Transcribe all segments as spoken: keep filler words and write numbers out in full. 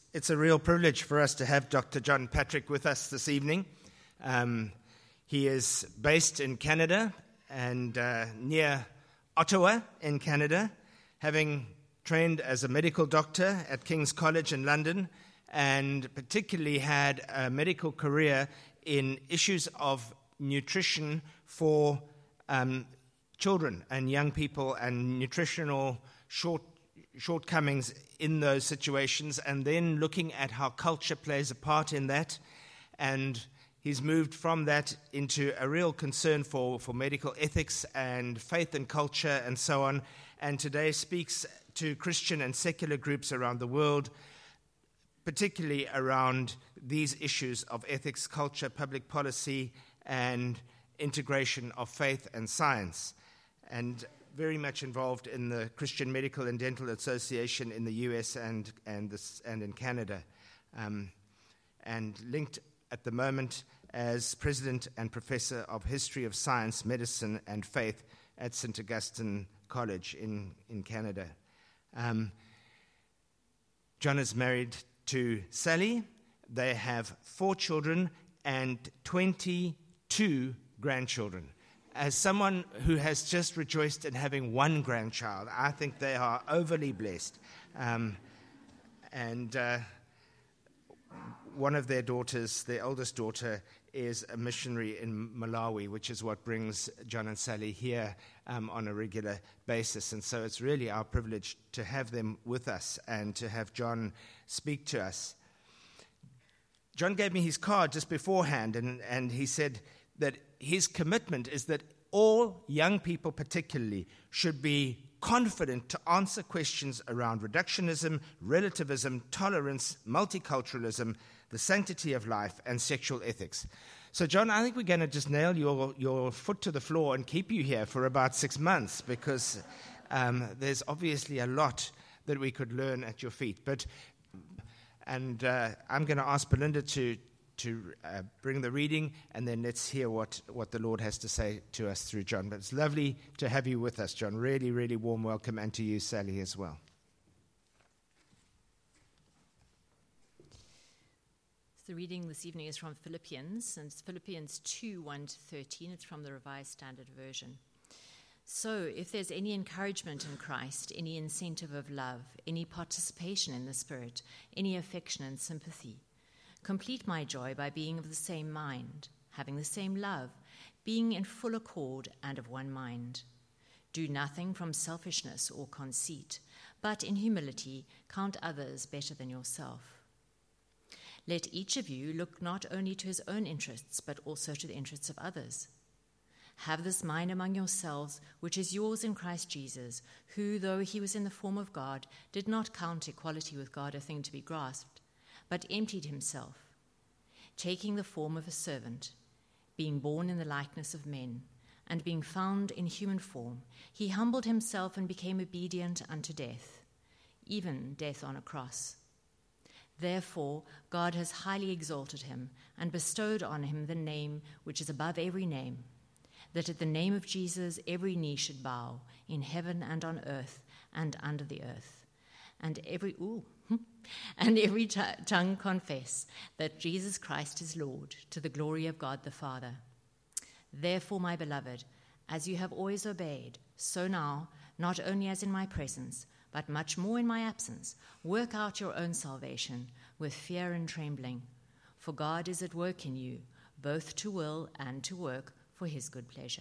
it's a real privilege for us to have Doctor John Patrick with us this evening. Um, he is based in Canada and uh, near Ottawa in Canada, having trained as a medical doctor at King's College in London, and particularly had a medical career in issues of nutrition for um, children and young people and nutritional short shortcomings in those situations, and then looking at how culture plays a part in that. And he's moved from that into a real concern for, for medical ethics and faith and culture and so on, and today speaks to Christian and secular groups around the world, particularly around these issues of ethics, culture, public policy, and integration of faith and science, and very much involved in the Christian Medical and Dental Association in the U S and and, this, and in Canada, um, and linked at the moment as President and Professor of History of Science, Medicine and Faith at Saint Augustine College in, in Canada. Um, John is married to Sally. They have four children and twenty-two grandchildren. As someone who has just rejoiced in having one grandchild, I think they are overly blessed. Um, and uh, one of their daughters, their oldest daughter, is a missionary in Malawi, which is what brings John and Sally here um, on a regular basis. And so it's really our privilege to have them with us and to have John speak to us. John gave me his card just beforehand, and, and he said that his commitment is that all young people particularly should be confident to answer questions around reductionism, relativism, tolerance, multiculturalism, the sanctity of life, and sexual ethics. So, John, I think we're going to just nail your, your foot to the floor and keep you here for about six months because um, there's obviously a lot that we could learn at your feet. But and uh, I'm going to ask Belinda to to uh, bring the reading, and then let's hear what, what the Lord has to say to us through John. But it's lovely to have you with us, John. Really, really warm welcome, and to you, Sally, as well. The reading this evening is from Philippians, and it's Philippians two, one to thirteen. It's from the Revised Standard Version. So, if there's any encouragement in Christ, any incentive of love, any participation in the Spirit, any affection and sympathy, complete my joy by being of the same mind, having the same love, being in full accord and of one mind. Do nothing from selfishness or conceit, but in humility count others better than yourself. Let each of you look not only to his own interests, but also to the interests of others. Have this mind among yourselves, which is yours in Christ Jesus, who, though he was in the form of God, did not count equality with God a thing to be grasped, but emptied himself, taking the form of a servant, being born in the likeness of men, and being found in human form, he humbled himself and became obedient unto death, even death on a cross. Therefore God has highly exalted him and bestowed on him the name which is above every name, that at the name of Jesus every knee should bow, in heaven and on earth and under the earth, and every ooh, and every t- tongue confess that Jesus Christ is Lord, to the glory of God the Father. Therefore, my beloved, as you have always obeyed, so now, not only as in my presence, but much more in my absence, work out your own salvation with fear and trembling. For God is at work in you, both to will and to work for his good pleasure.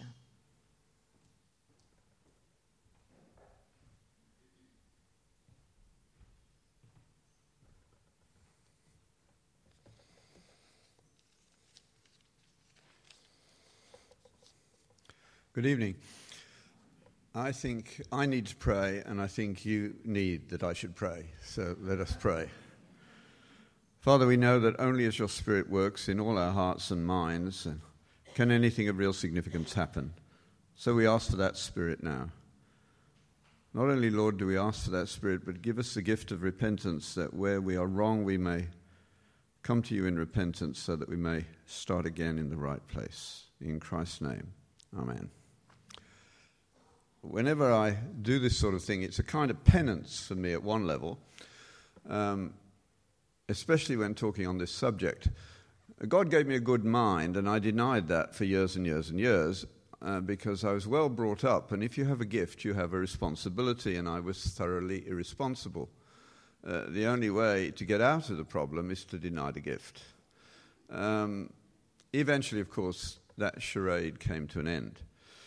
Good evening. I think I need to pray, and I think you need that I should pray. So let us pray. Father, we know that only as your Spirit works in all our hearts and minds can anything of real significance happen. So we ask for that Spirit now. Not only, Lord, do we ask for that Spirit, but give us the gift of repentance, that where we are wrong we may come to you in repentance so that we may start again in the right place. In Christ's name, amen. Whenever I do this sort of thing, it's a kind of penance for me at one level. Um, especially when talking on this subject. God gave me a good mind, and I denied that for years and years and years uh, because I was well brought up, and if you have a gift, you have a responsibility, and I was thoroughly irresponsible. Uh, the only way to get out of the problem is to deny the gift. Um, eventually, of course, that charade came to an end.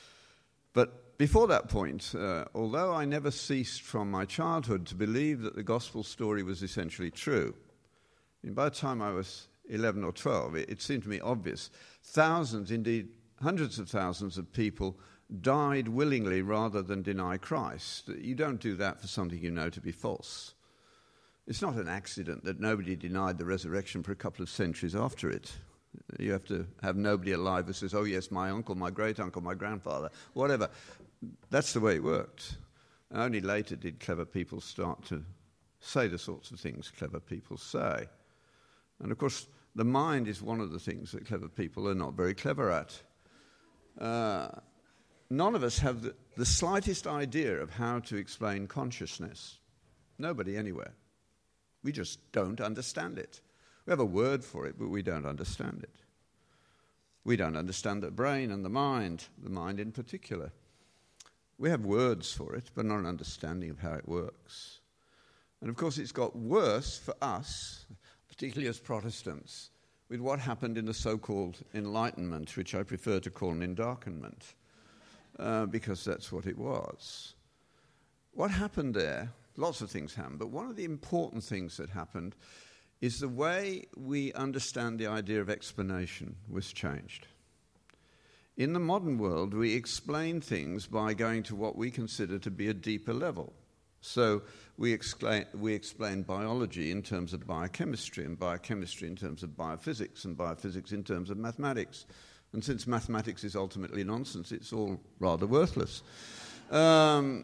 But before that point, uh, although I never ceased from my childhood to believe that the gospel story was essentially true, and by the time I was eleven or twelve, it, it seemed to me obvious. Thousands, indeed hundreds of thousands of people died willingly rather than deny Christ. You don't do that for something you know to be false. It's not an accident that nobody denied the resurrection for a couple of centuries after it. You have to have nobody alive who says, oh yes, my uncle, my great-uncle, my grandfather, whatever. That's the way it worked. Only later did clever people start to say the sorts of things clever people say. And of course, the mind is one of the things that clever people are not very clever at. Uh, none of us have the, the slightest idea of how to explain consciousness. Nobody anywhere. We just don't understand it. We have a word for it, but we don't understand it. We don't understand the brain and the mind, the mind in particular. We have words for it, but not an understanding of how it works. And of course, it's got worse for us, particularly as Protestants, with what happened in the so-called Enlightenment, which I prefer to call an endarkenment, uh, because that's what it was. What happened there? Lots of things happened, but one of the important things that happened is the way we understand the idea of explanation was changed. In the modern world, we explain things by going to what we consider to be a deeper level. So we explain, we explain biology in terms of biochemistry, and biochemistry in terms of biophysics, and biophysics in terms of mathematics. And since mathematics is ultimately nonsense, it's all rather worthless. Um,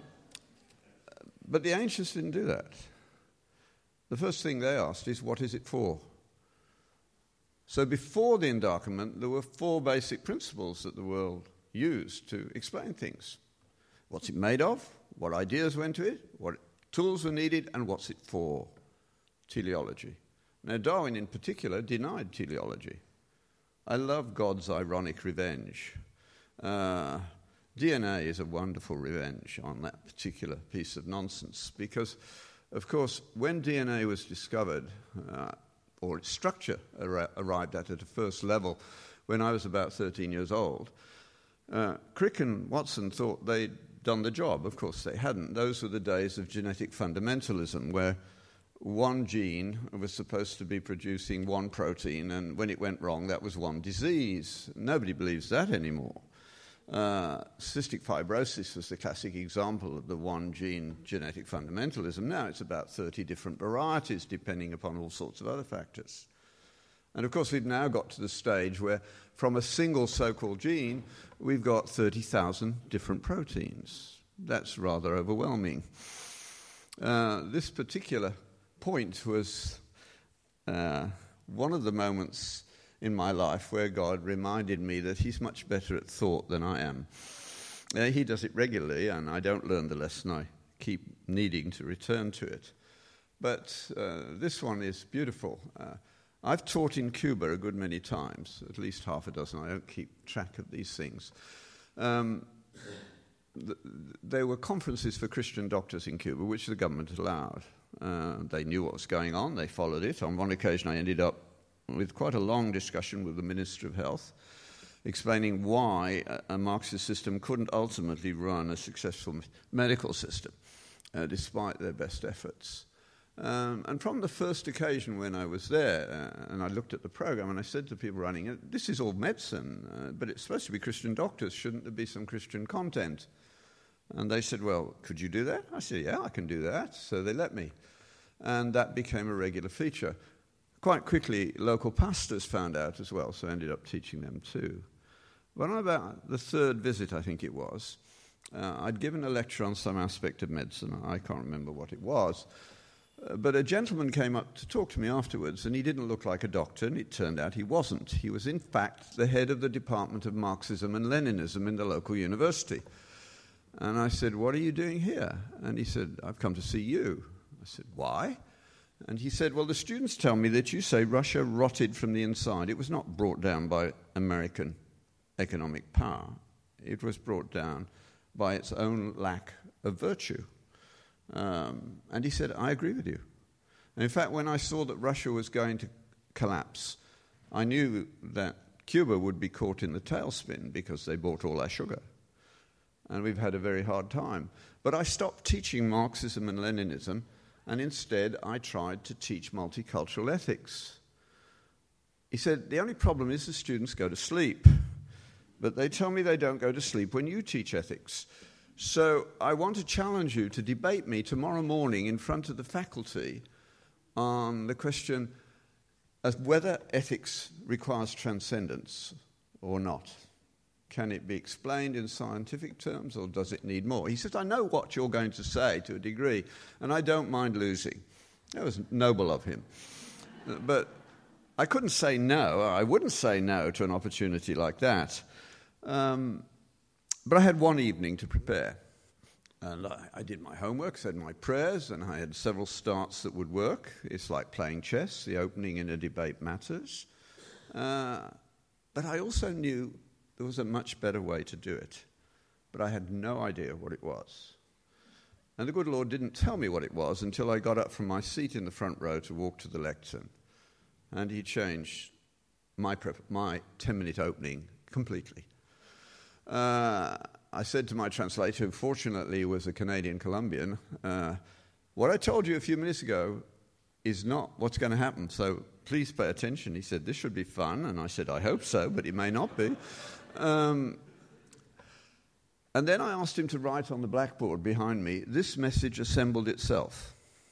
but the ancients didn't do that. The first thing they asked is, what is it for? So before the Endarkenment, there were four basic principles that the world used to explain things. What's it made of? What ideas went to it? What tools were needed? And what's it for? Teleology. Now, Darwin in particular denied teleology. I love God's ironic revenge. Uh, D N A is a wonderful revenge on that particular piece of nonsense because, of course, when D N A was discovered, uh, or its structure ar- arrived at at a first level, when I was about thirteen years old, uh, Crick and Watson thought they'd done the job. Of course, they hadn't. Those were the days of genetic fundamentalism, where one gene was supposed to be producing one protein, and when it went wrong, that was one disease. Nobody believes that anymore. Uh, cystic fibrosis was the classic example of the one-gene genetic fundamentalism. Now it's about thirty different varieties, depending upon all sorts of other factors. And of course, we've now got to the stage where from a single so-called gene, we've got thirty thousand different proteins. That's rather overwhelming. Uh, this particular point was uh, one of the moments in my life where God reminded me that he's much better at thought than I am. Uh, he does it regularly, and I don't learn the lesson. I keep needing to return to it. But uh, this one is beautiful. Uh, I've taught in Cuba a good many times, at least half a dozen. I don't keep track of these things. Um, th- there were conferences for Christian doctors in Cuba, which the government allowed. Uh, they knew what was going on. They followed it. On one occasion, I ended up with quite a long discussion with the Minister of Health, explaining why a Marxist system couldn't ultimately run a successful medical system, uh, despite their best efforts. Um, and from the first occasion when I was there, uh, and I looked at the program, and I said to people running it, this is all medicine, uh, but it's supposed to be Christian doctors. Shouldn't there be some Christian content? And they said, well, could you do that? I said, yeah, I can do that. So they let me. And that became a regular feature. Quite quickly, local pastors found out as well, so I ended up teaching them too. But on about the third visit, I think it was, uh, I'd given a lecture on some aspect of medicine. I can't remember what it was. Uh, but a gentleman came up to talk to me afterwards, and he didn't look like a doctor, and it turned out he wasn't. He was, in fact, the head of the Department of Marxism and Leninism in the local university. And I said, what are you doing here? And he said, I've come to see you. I said, why? And he said, well, the students tell me that you say Russia rotted from the inside. It was not brought down by American economic power. It was brought down by its own lack of virtue. Um, and he said, I agree with you. And in fact, when I saw that Russia was going to collapse, I knew that Cuba would be caught in the tailspin because they bought all our sugar. And we've had a very hard time. But I stopped teaching Marxism and Leninism, and instead I tried to teach multicultural ethics. He said, the only problem is the students go to sleep. But they tell me they don't go to sleep when you teach ethics. So I want to challenge you to debate me tomorrow morning in front of the faculty on the question of whether ethics requires transcendence or not. Can it be explained in scientific terms, or does it need more? He says, I know what you're going to say to a degree, and I don't mind losing. That was noble of him. But I couldn't say no. I wouldn't say no to an opportunity like that. Um, but I had one evening to prepare. And I, I did my homework, said my prayers, and I had several starts that would work. It's like playing chess. The opening in a debate matters. Uh, but I also knew there was a much better way to do it. But I had no idea what it was. And the good Lord didn't tell me what it was until I got up from my seat in the front row to walk to the lectern. And he changed my, prep- my ten-minute opening completely. Uh, I said to my translator, who fortunately was a Canadian Colombian, uh, what I told you a few minutes ago is not what's going to happen, so please pay attention. He said, this should be fun, and I said, I hope so, but it may not be. Um, and then I asked him to write on the blackboard behind me, this message assembled itself.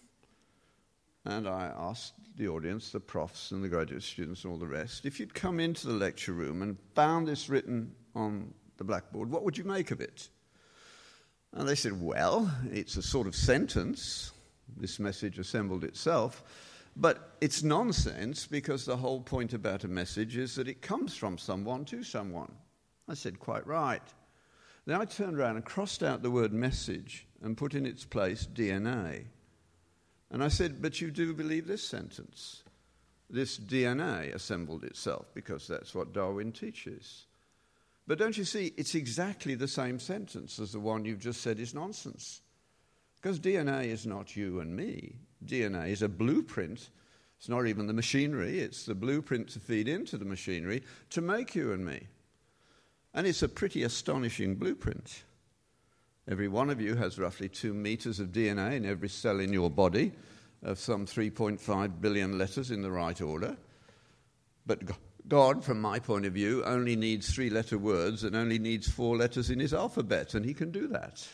And I asked the audience, the profs and the graduate students and all the rest, if you'd come into the lecture room and found this written on the blackboard, what would you make of it? And they said, well, it's a sort of sentence. This message assembled itself. But it's nonsense because the whole point about a message is that it comes from someone to someone. I said, quite right. Then I turned around and crossed out the word message and put in its place D N A. And I said, but you do believe this sentence? This D N A assembled itself, because that's what Darwin teaches. But don't you see, it's exactly the same sentence as the one you've just said is nonsense. Because D N A is not you and me. D N A is a blueprint. It's not even the machinery. It's the blueprint to feed into the machinery to make you and me. And it's a pretty astonishing blueprint. Every one of you has roughly two meters of D N A in every cell in your body, of some three point five billion letters in the right order. But God, from my point of view, only needs three-letter words and only needs four letters in his alphabet, and he can do that.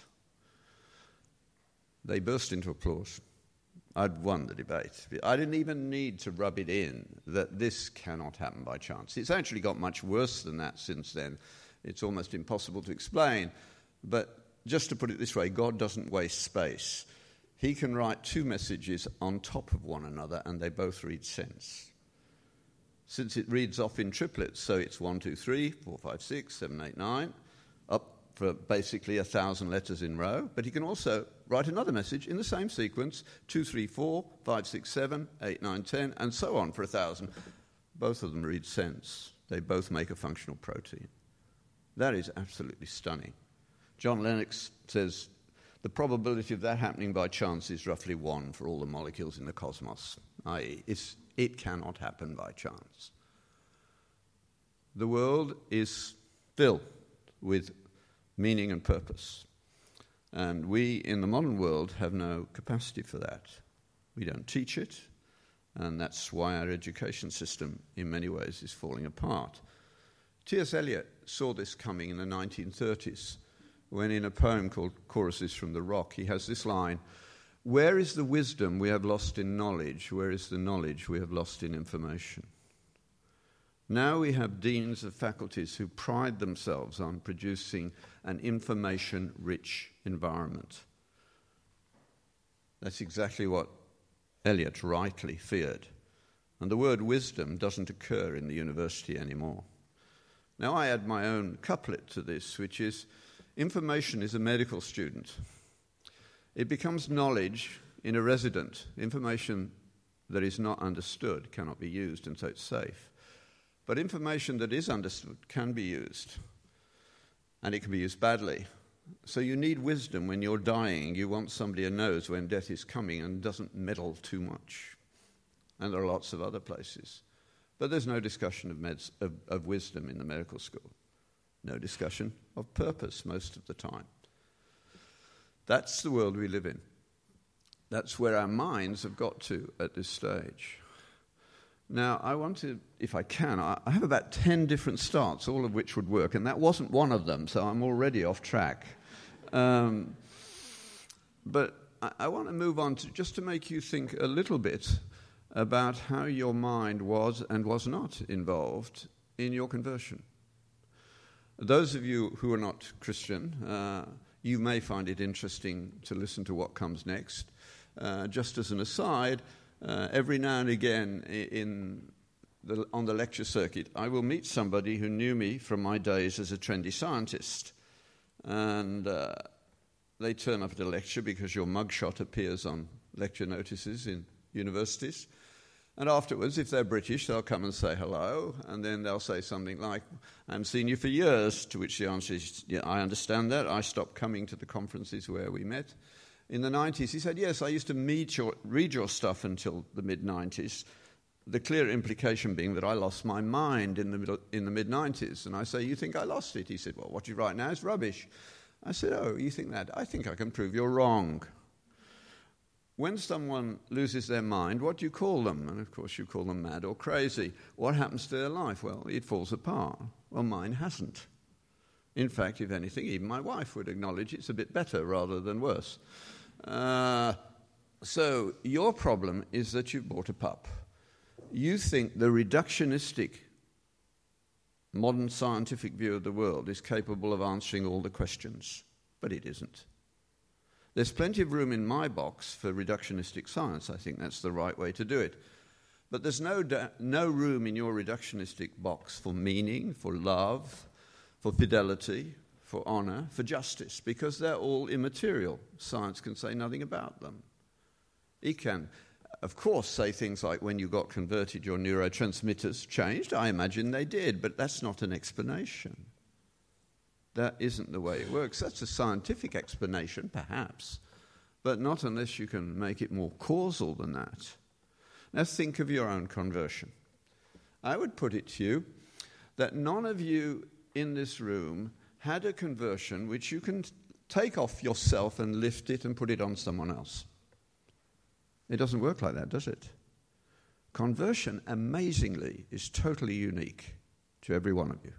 They burst into applause. I'd won the debate. I didn't even need to rub it in that this cannot happen by chance. It's actually got much worse than that since then. It's almost impossible to explain. But just to put it this way, God doesn't waste space. He can write two messages on top of one another, and they both read sense. Since it reads off in triplets, so it's one, two, three, four, five, six, seven, eight, nine, up for basically a thousand letters in row. But he can also write another message in the same sequence, two, three, four, five, six, seven, eight, nine, ten, and so on for a thousand. Both of them read sense. They both make a functional protein. That is absolutely stunning. John Lennox says the probability of that happening by chance is roughly one for all the molecules in the cosmos, that is, it's, it cannot happen by chance. The world is filled with meaning and purpose. And we, in the modern world, have no capacity for that. We don't teach it, and that's why our education system, in many ways, is falling apart. T S Eliot saw this coming in the nineteen thirties, when in a poem called Choruses from the Rock, he has this line, where is the wisdom we have lost in knowledge? Where is the knowledge we have lost in information? Now we have deans of faculties who pride themselves on producing an information-rich environment. That's exactly what Eliot rightly feared. And the word wisdom doesn't occur in the university anymore. Now I add my own couplet to this, which is, information is a medical student. It becomes knowledge in a resident. Information that is not understood cannot be used, and so it's safe. But information that is understood can be used, and it can be used badly. So you need wisdom when you're dying. You want somebody who knows when death is coming and doesn't meddle too much. And there are lots of other places. But there's no discussion of, meds, of, of wisdom in the medical school. No discussion of purpose most of the time. That's the world we live in. That's where our minds have got to at this stage. Now, I want to, if I can, I have about ten different starts, all of which would work, and that wasn't one of them, so I'm already off track. Um, but I, I want to move on to just to make you think a little bit about how your mind was and was not involved in your conversion. Those of you who are not Christian, uh, you may find it interesting to listen to what comes next. Uh, just as an aside, uh, every now and again in the, on the lecture circuit, I will meet somebody who knew me from my days as a trendy scientist. And uh, they turn up at a lecture because your mugshot appears on lecture notices in universities. And afterwards, if they're British, they'll come and say hello, and then they'll say something like, I haven't seen you for years, to which the answer is, yeah, I understand that. I stopped coming to the conferences where we met. In the nineties, he said, yes, I used to meet your, read your stuff until the mid-nineties, the clear implication being that I lost my mind in the, middle, in the mid-nineties. And I say, you think I lost it? He said, well, what you write now is rubbish. I said, oh, you think that? I think I can prove you're wrong. When someone loses their mind, what do you call them? And of course you call them mad or crazy. What happens to their life? Well, it falls apart. Well, mine hasn't. In fact, if anything, even my wife would acknowledge it's a bit better rather than worse. Uh, so your problem is that you've bought a pup. You think the reductionistic modern scientific view of the world is capable of answering all the questions, but it isn't. There's plenty of room in my box for reductionistic science. I think that's the right way to do it. But there's no, da- no room in your reductionistic box for meaning, for love, for fidelity, for honor, for justice, because they're all immaterial. Science can say nothing about them. It can, of course, say things like when you got converted, your neurotransmitters changed. I imagine they did, but that's not an explanation. That isn't the way it works. That's a scientific explanation, perhaps, but not unless you can make it more causal than that. Now think of your own conversion. I would put it to you that none of you in this room had a conversion which you can take off yourself and lift it and put it on someone else. It doesn't work like that, does it? Conversion, amazingly, is totally unique to every one of you.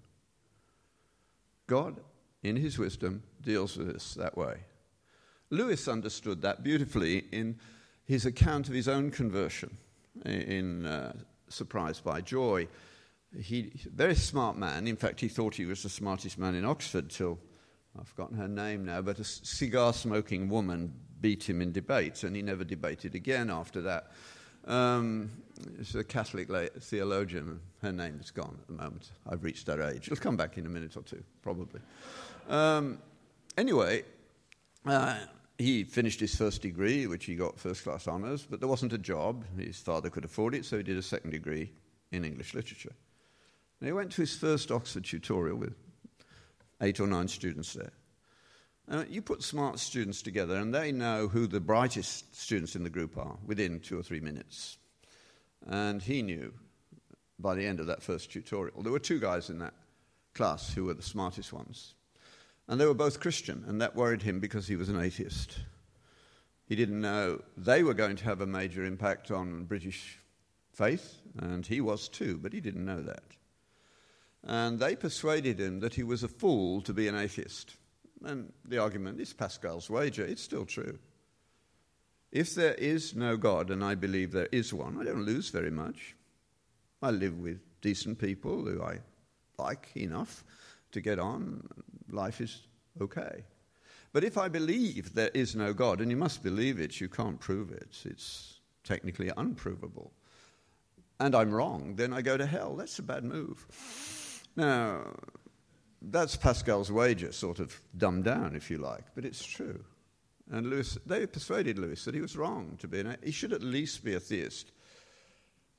God, in his wisdom, deals with us that way. Lewis understood that beautifully in his account of his own conversion in uh, Surprised by Joy. He, very smart man. In fact, he thought he was the smartest man in Oxford till, I've forgotten her name now, but a cigar-smoking woman beat him in debates, and he never debated again after that. Um, she's a Catholic theologian. Her name is gone at the moment. I've reached that age. It'll come back in a minute or two, probably. Um, anyway, uh, he finished his first degree, which he got first-class honours, but there wasn't a job. His father could afford it, so he did a second degree in English literature. And he went to his first Oxford tutorial with eight or nine students there. Uh, you put smart students together, and they know who the brightest students in the group are within two or three minutes. And he knew by the end of that first tutorial. There were two guys in that class who were the smartest ones. And they were both Christian, and that worried him because he was an atheist. He didn't know they were going to have a major impact on British faith, and he was too, but he didn't know that. And they persuaded him that he was a fool to be an atheist. And the argument is Pascal's wager. It's still true. If there is no God, and I believe there is one, I don't lose very much. I live with decent people who I like enough to get on. Life is okay. But if I believe there is no God, and you must believe it, you can't prove it. It's technically unprovable. And I'm wrong, then I go to hell. That's a bad move. Now, that's Pascal's wager, sort of dumbed down, if you like, but it's true. And Lewis, they persuaded Lewis that he was wrong to be an, he should at least be a theist.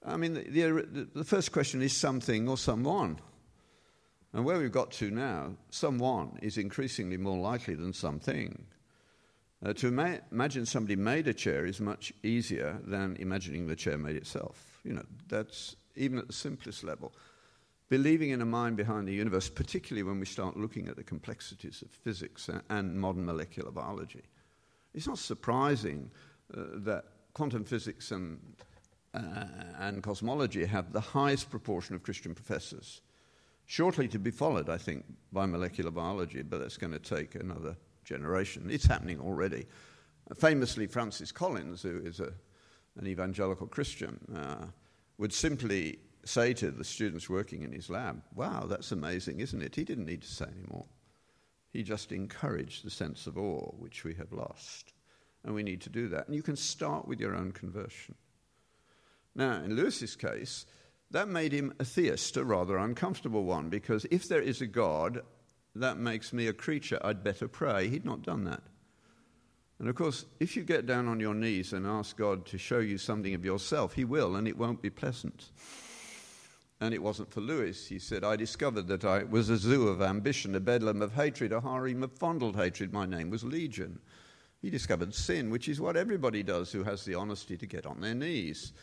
I mean, the, the, the first question is something or someone. And where we've got to now, someone is increasingly more likely than something. Uh, to ima- imagine somebody made a chair is much easier than imagining the chair made itself. You know, that's even at the simplest level. Believing in a mind behind the universe, particularly when we start looking at the complexities of physics and, and modern molecular biology. It's not surprising uh, that quantum physics and, uh, and cosmology have the highest proportion of Christian professors. Shortly to be followed, I think, by molecular biology, but that's going to take another generation. It's happening already. Uh, famously, Francis Collins, who is a, an evangelical Christian, uh, would simply say to the students working in his lab, wow, that's amazing, isn't it? He didn't need to say any more. He just encouraged the sense of awe, which we have lost. And we need to do that. And you can start with your own conversion. Now, in Lewis's case, that made him a theist, a rather uncomfortable one, because if there is a God, that makes me a creature, I'd better pray. He'd not done that. And of course, if you get down on your knees and ask God to show you something of yourself, he will, and it won't be pleasant. And it wasn't for Lewis. He said, I discovered that I was a zoo of ambition, a bedlam of hatred, a harem of fondled hatred. My name was Legion. He discovered sin, which is what everybody does who has the honesty to get on their knees.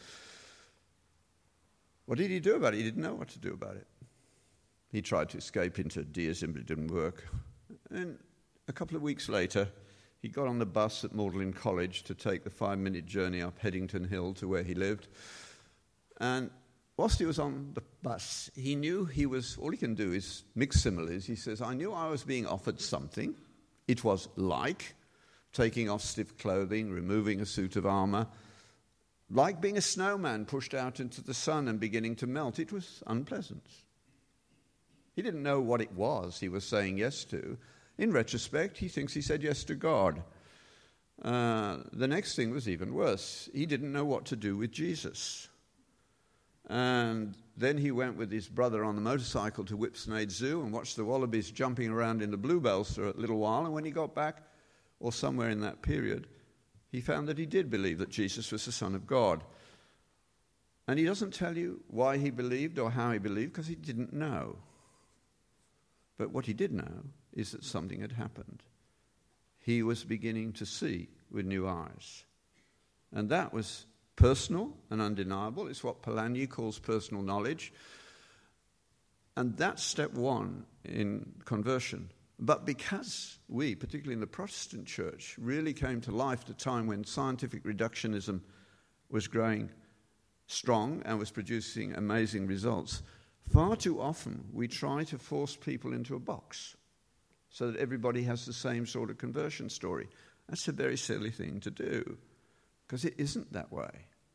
What did he do about it? He didn't know what to do about it. He tried to escape into deism, but it didn't work. And a couple of weeks later, he got on the bus at Magdalen College to take the five-minute journey up Headington Hill to where he lived. And whilst he was on the bus, he knew he was, all he can do is mix similes. He says, I knew I was being offered something. It was like taking off stiff clothing, removing a suit of armour, like being a snowman pushed out into the sun and beginning to melt. It was unpleasant. He didn't know what it was he was saying yes to. In retrospect, he thinks he said yes to God. Uh, the next thing was even worse. He didn't know what to do with Jesus. And then he went with his brother on the motorcycle to Whipsnade Zoo and watched the wallabies jumping around in the bluebells for a little while. And when he got back, or somewhere in that period, he found that he did believe that Jesus was the Son of God. And he doesn't tell you why he believed or how he believed, because he didn't know. But what he did know is that something had happened. He was beginning to see with new eyes. And that was personal and undeniable. It's what Polanyi calls personal knowledge. And that's step one in conversion. But because we, particularly in the Protestant church, really came to life at a time when scientific reductionism was growing strong and was producing amazing results, far too often we try to force people into a box so that everybody has the same sort of conversion story. That's a very silly thing to do, because it isn't that way.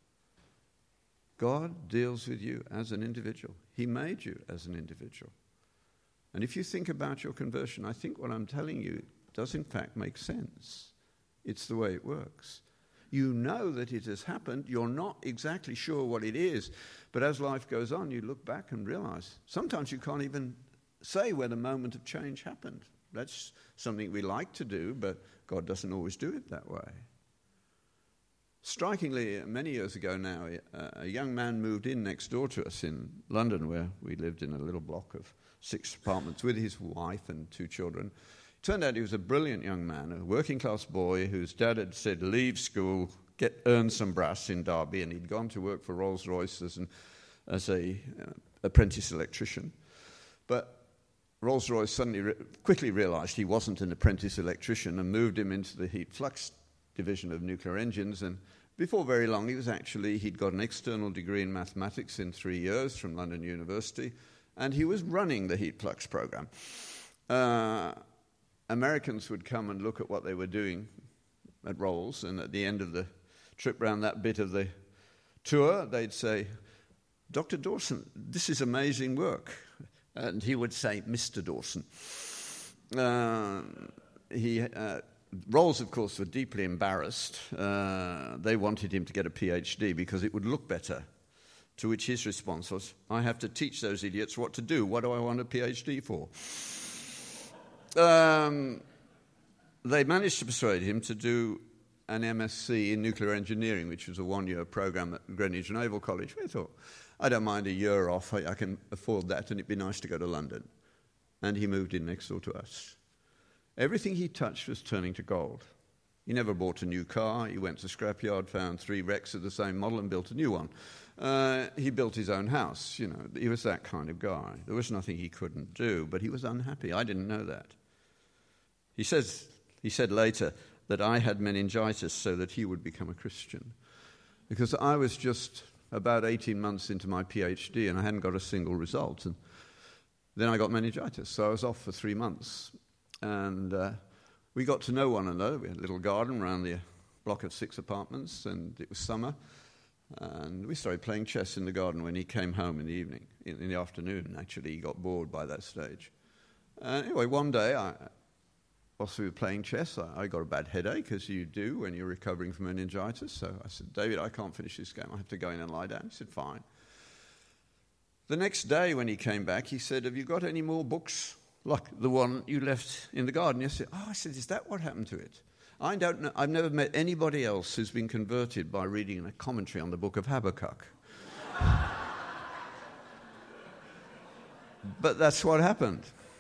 God deals with you as an individual. He made you as an individual. And if you think about your conversion, I think what I'm telling you does in fact make sense. It's the way it works. You know that it has happened. You're not exactly sure what it is. But as life goes on, you look back and realize sometimes you can't even say where the moment of change happened. That's something we like to do, but God doesn't always do it that way. Strikingly, many years ago now, a young man moved in next door to us in London, where we lived in a little block of six apartments with his wife and two children. It turned out he was a brilliant young man, a working-class boy whose dad had said, leave school, get earn some brass in Derby, and he'd gone to work for Rolls-Royce as an as a uh, apprentice electrician. But Rolls-Royce suddenly re- quickly realized he wasn't an apprentice electrician and moved him into the heat flux division of nuclear engines, and before very long he was actually, he'd got an external degree in mathematics in three years from London University, and he was running the heat flux program. Uh, Americans would come and look at what they were doing at Rolls, and at the end of the trip round that bit of the tour, they'd say, Doctor Dawson, this is amazing work. And he would say, Mister Dawson. Uh, he, uh, Rolls, of course, were deeply embarrassed. Uh, they wanted him to get a PhD because it would look better. To which his response was, I have to teach those idiots what to do. What do I want a PhD for? Um, they managed to persuade him to do an M S c in nuclear engineering, which was a one-year program at Greenwich Naval College. We thought, I don't mind a year off. I, I can afford that, and it'd be nice to go to London. And he moved in next door to us. Everything he touched was turning to gold. He never bought a new car. He went to the scrapyard, found three wrecks of the same model and built a new one. Uh, he built his own house. You know, he was that kind of guy. There was nothing he couldn't do, but he was unhappy. I didn't know that. He says, he said later that I had meningitis so that he would become a Christian, because I was just about eighteen months into my PhD and I hadn't got a single result. And then I got meningitis, so I was off for three months. And uh, we got to know one another. We had a little garden around the block of six apartments, and it was summer. And we started playing chess in the garden when he came home in the evening, in, in the afternoon. Actually, he got bored by that stage. Uh, anyway, one day, I, whilst we were playing chess, I, I got a bad headache, as you do when you're recovering from meningitis. So I said, David, I can't finish this game. I have to go in and lie down. He said, fine. The next day when he came back, he said, have you got any more books like the one you left in the garden? I said, oh, I said, is that what happened to it? I don't know. I've never met anybody else who's been converted by reading a commentary on the book of Habakkuk. But that's what happened.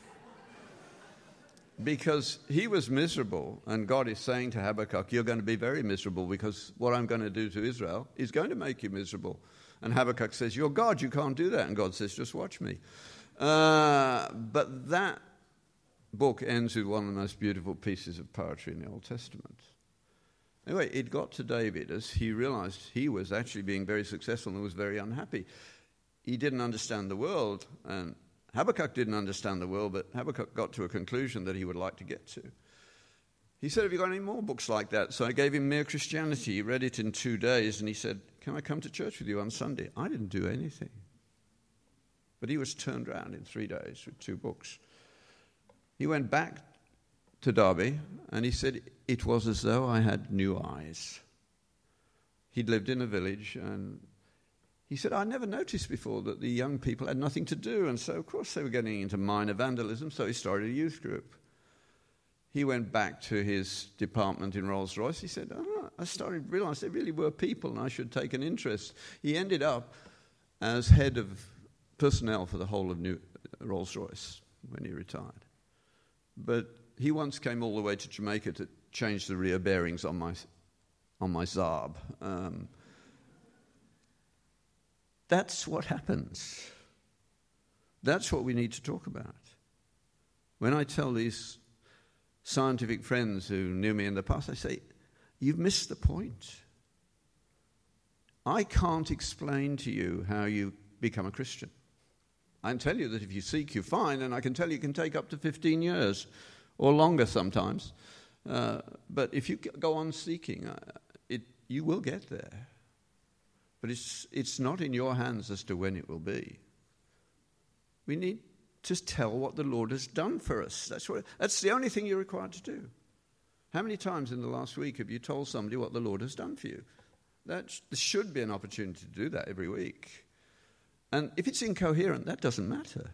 Because he was miserable, and God is saying to Habakkuk, you're going to be very miserable, because what I'm going to do to Israel is going to make you miserable. And Habakkuk says, you're God, you can't do that. And God says, just watch me. Uh, but that book ends with one of the most beautiful pieces of poetry in the Old Testament. Anyway, it got to David as he realized he was actually being very successful and was very unhappy. He didn't understand the world, and Habakkuk didn't understand the world, but Habakkuk got to a conclusion that he would like to get to. He said, have you got any more books like that? So I gave him Mere Christianity. He read it in two days, and he said, can I come to church with you on Sunday? I didn't do anything. But he was turned around in three days with two books. He went back to Derby, and he said, it was as though I had new eyes. He'd lived in a village, and he said, I never noticed before that the young people had nothing to do, and so, of course, they were getting into minor vandalism, so he started a youth group. He went back to his department in Rolls-Royce. He said, oh, I started to realize there really were people, and I should take an interest. He ended up as head of personnel for the whole of New Rolls-Royce when he retired. But he once came all the way to Jamaica to change the rear bearings on my on my Saab. Um, that's what happens. That's what we need to talk about. When I tell these scientific friends who knew me in the past, I say, you've missed the point. I can't explain to you how you become a Christian. I can tell you that if you seek, you find, and I can tell you it can take up to fifteen years or longer sometimes. Uh, but if you go on seeking, uh, it, you will get there. But it's, it's not in your hands as to when it will be. We need to tell what the Lord has done for us. That's, what, that's the only thing you're required to do. How many times in the last week have you told somebody what the Lord has done for you? That, there should be an opportunity to do that every week. And if it's incoherent, that doesn't matter.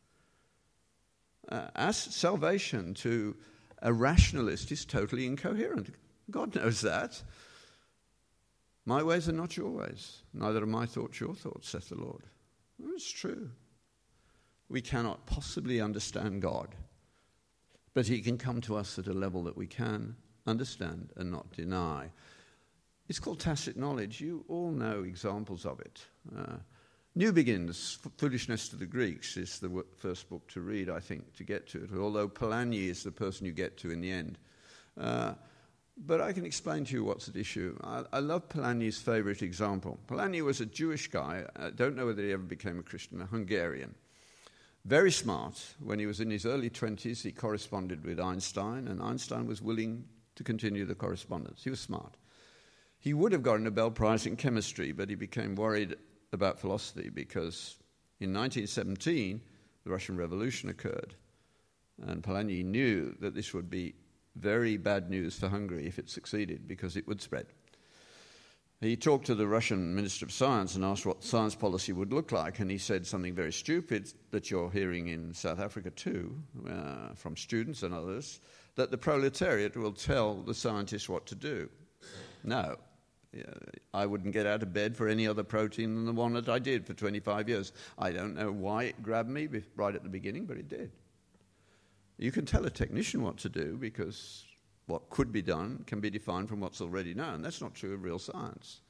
Uh, as salvation to a rationalist is totally incoherent. God knows that. My ways are not your ways. Neither are my thoughts your thoughts, saith the Lord. Well, it's true. We cannot possibly understand God, but he can come to us at a level that we can understand and not deny. It's called tacit knowledge. You all know examples of it. Uh, New Begins, Foolishness to the Greeks, is the w- first book to read, I think, to get to it, although Polanyi is the person you get to in the end. Uh, but I can explain to you what's at issue. I, I love Polanyi's favourite example. Polanyi was a Jewish guy. I don't know whether he ever became a Christian, a Hungarian. Very smart. When he was in his early twenties, he corresponded with Einstein, and Einstein was willing to continue the correspondence. He was smart. He would have got a Nobel Prize in chemistry, but he became worried about philosophy because in nineteen seventeen, the Russian Revolution occurred, and Polanyi knew that this would be very bad news for Hungary if it succeeded, because it would spread. He talked to the Russian Minister of Science and asked what science policy would look like, and he said something very stupid that you're hearing in South Africa too, uh, from students and others, that the proletariat will tell the scientists what to do. No. Yeah, I wouldn't get out of bed for any other protein than the one that I did for twenty-five years. I don't know why it grabbed me right at the beginning, but it did. You can tell a technician what to do because what could be done can be defined from what's already known. That's not true of real science.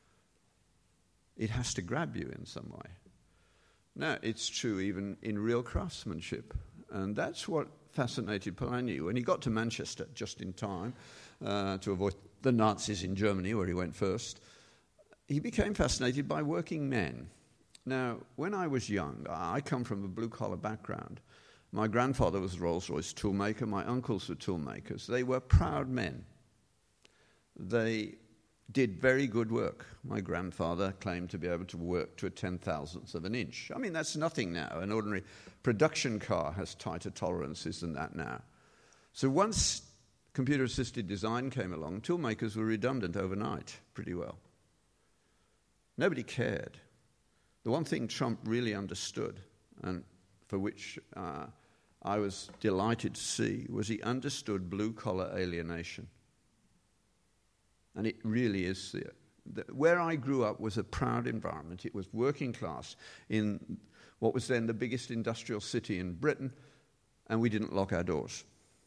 It has to grab you in some way. Now, it's true even in real craftsmanship. And that's what fascinated Polanyi. When he got to Manchester just in time uh, to avoid the Nazis in Germany, where he went first, he became fascinated by working men. Now, when I was young, I come from a blue-collar background. My grandfather was a Rolls-Royce toolmaker. My uncles were toolmakers. They were proud men. They did very good work. My grandfather claimed to be able to work to a ten thousandth of an inch. I mean, that's nothing now. An ordinary production car has tighter tolerances than that now. So once computer-assisted design came along, toolmakers were redundant overnight pretty well. Nobody cared. The one thing Trump really understood, and for which uh, I was delighted to see, was he understood blue-collar alienation. And it really is there. The, where I grew up was a proud environment. It was working class in what was then the biggest industrial city in Britain, and we didn't lock our doors.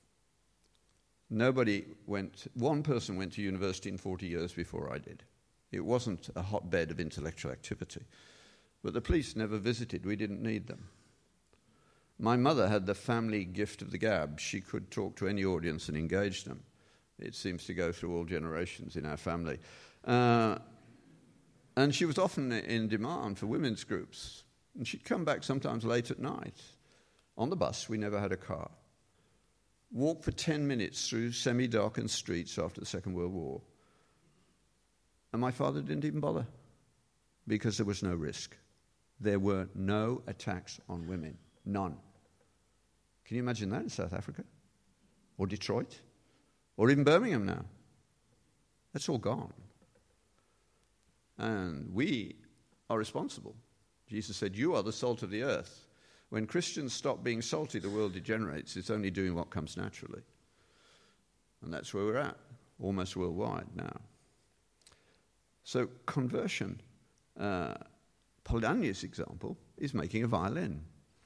Nobody went, one person went to university in forty years before I did. It wasn't a hotbed of intellectual activity. But the police never visited. We didn't need them. My mother had the family gift of the gab. She could talk to any audience and engage them. It seems to go through all generations in our family. Uh, and she was often in demand for women's groups. And she'd come back sometimes late at night. On the bus, we never had a car. Walk for ten minutes through semi-darkened streets after the Second World War. And my father didn't even bother, because there was no risk. There were no attacks on women. None. Can you imagine that in South Africa? Or Detroit? Or even Birmingham now? That's all gone. And we are responsible. Jesus said, you are the salt of the earth. When Christians stop being salty, the world degenerates. It's only doing what comes naturally. And that's where we're at, almost worldwide now. So conversion, uh, Polanyi's example, is making a violin.